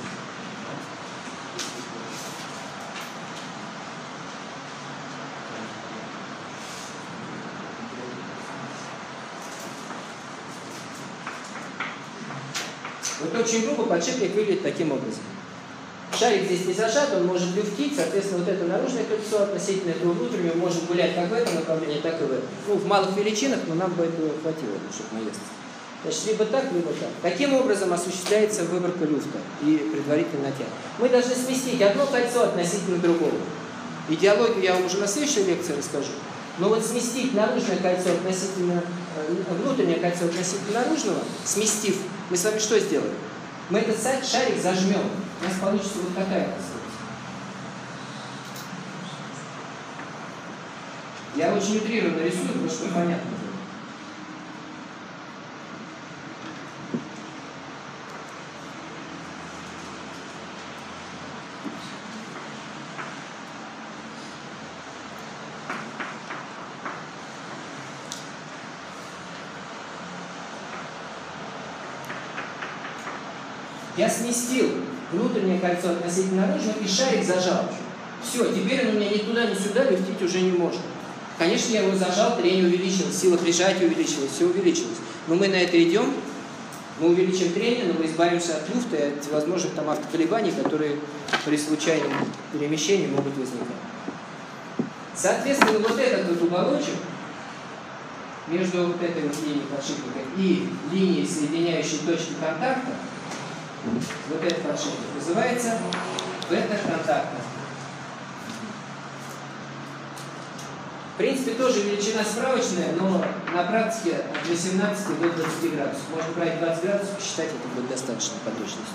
Вот очень грубо подшипник выглядит таким образом. Шарик здесь не зажат, он может люфтить, соответственно, вот это наружное кольцо относительно этого внутреннего может гулять как в этом направлении, так и в этом. Ну, в малых величинах, но нам бы этого хватило, чтобы наесться. Значит, либо так, либо так. Таким образом осуществляется выборка люфта и предварительный натяг. Мы должны сместить одно кольцо относительно другого. Идеологию я вам уже на следующей лекции расскажу. Но вот сместить наружное кольцо относительно, внутреннее кольцо относительно наружного, сместив, мы с вами что сделаем? Мы этот шарик зажмем. У нас получится вот такая конструкция. Я очень утрированно рисую, потому что понятно. Я сместил внутреннее кольцо относительно наружного и шарик зажал. Все, теперь он у меня ни туда, ни сюда люфтить уже не может. Конечно, я его зажал, трение увеличилось, сила прижатия увеличилась, все увеличилось. Но мы на это идем, мы увеличим трение, но мы избавимся от люфта и от всевозможных там автоколебаний, которые при случайном перемещении могут возникать. Соответственно, вот этот вот уголочек между вот этой вот линией подшипника и линией, соединяющей точки контакта, вот этот подшипник называется бета-контактом. В принципе, тоже величина справочная, но на практике от восемнадцати до двадцати градусов. Можно брать двадцать градусов, посчитать, это будет достаточно по точности.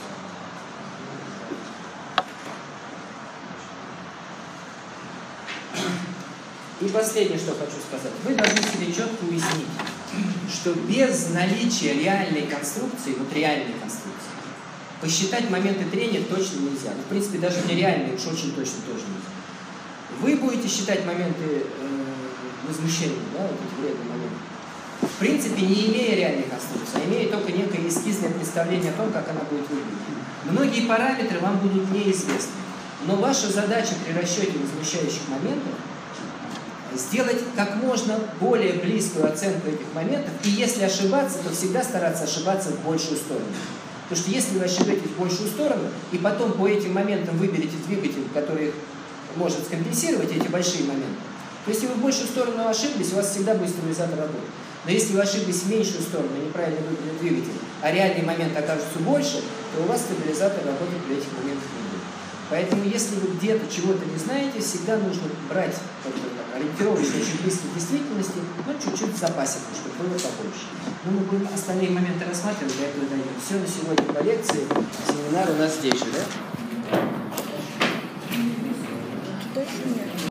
И последнее, что хочу сказать. Вы должны себе четко уяснить, что без наличия реальной конструкции, вот реальной конструкции, посчитать моменты трения точно нельзя. Ну, в принципе, даже нереальные, уж очень точно тоже нельзя. Вы будете считать моменты э, возмущения, да, вот эти вредные моменты. в принципе, не имея реальной конструкции, а имея только некое эскизное представление о том, как она будет выглядеть. Многие параметры вам будут неизвестны, но ваша задача при расчете возмущающих моментов сделать как можно более близкую оценку этих моментов, и если ошибаться, то всегда стараться ошибаться в большую сторону. Потому что если вы ошибетесь в большую сторону, и потом по этим моментам выберете двигатель, который может скомпенсировать эти большие моменты, то если вы в большую сторону ошиблись, у вас всегда будет стабилизатор работать. Но если вы ошиблись в меньшую сторону, неправильно выбрали двигатель, а реальный момент окажется больше, то у вас стабилизатор работать при этих моментах не будет. Поэтому, если вы где-то чего-то не знаете, всегда нужно брать ориентировочно очень близко к действительности, но чуть-чуть в запасе, чтобы было побольше. Но мы будем остальные моменты рассматривать, для этого дойдем. Все на сегодня по лекции. Семинар у нас здесь же, да?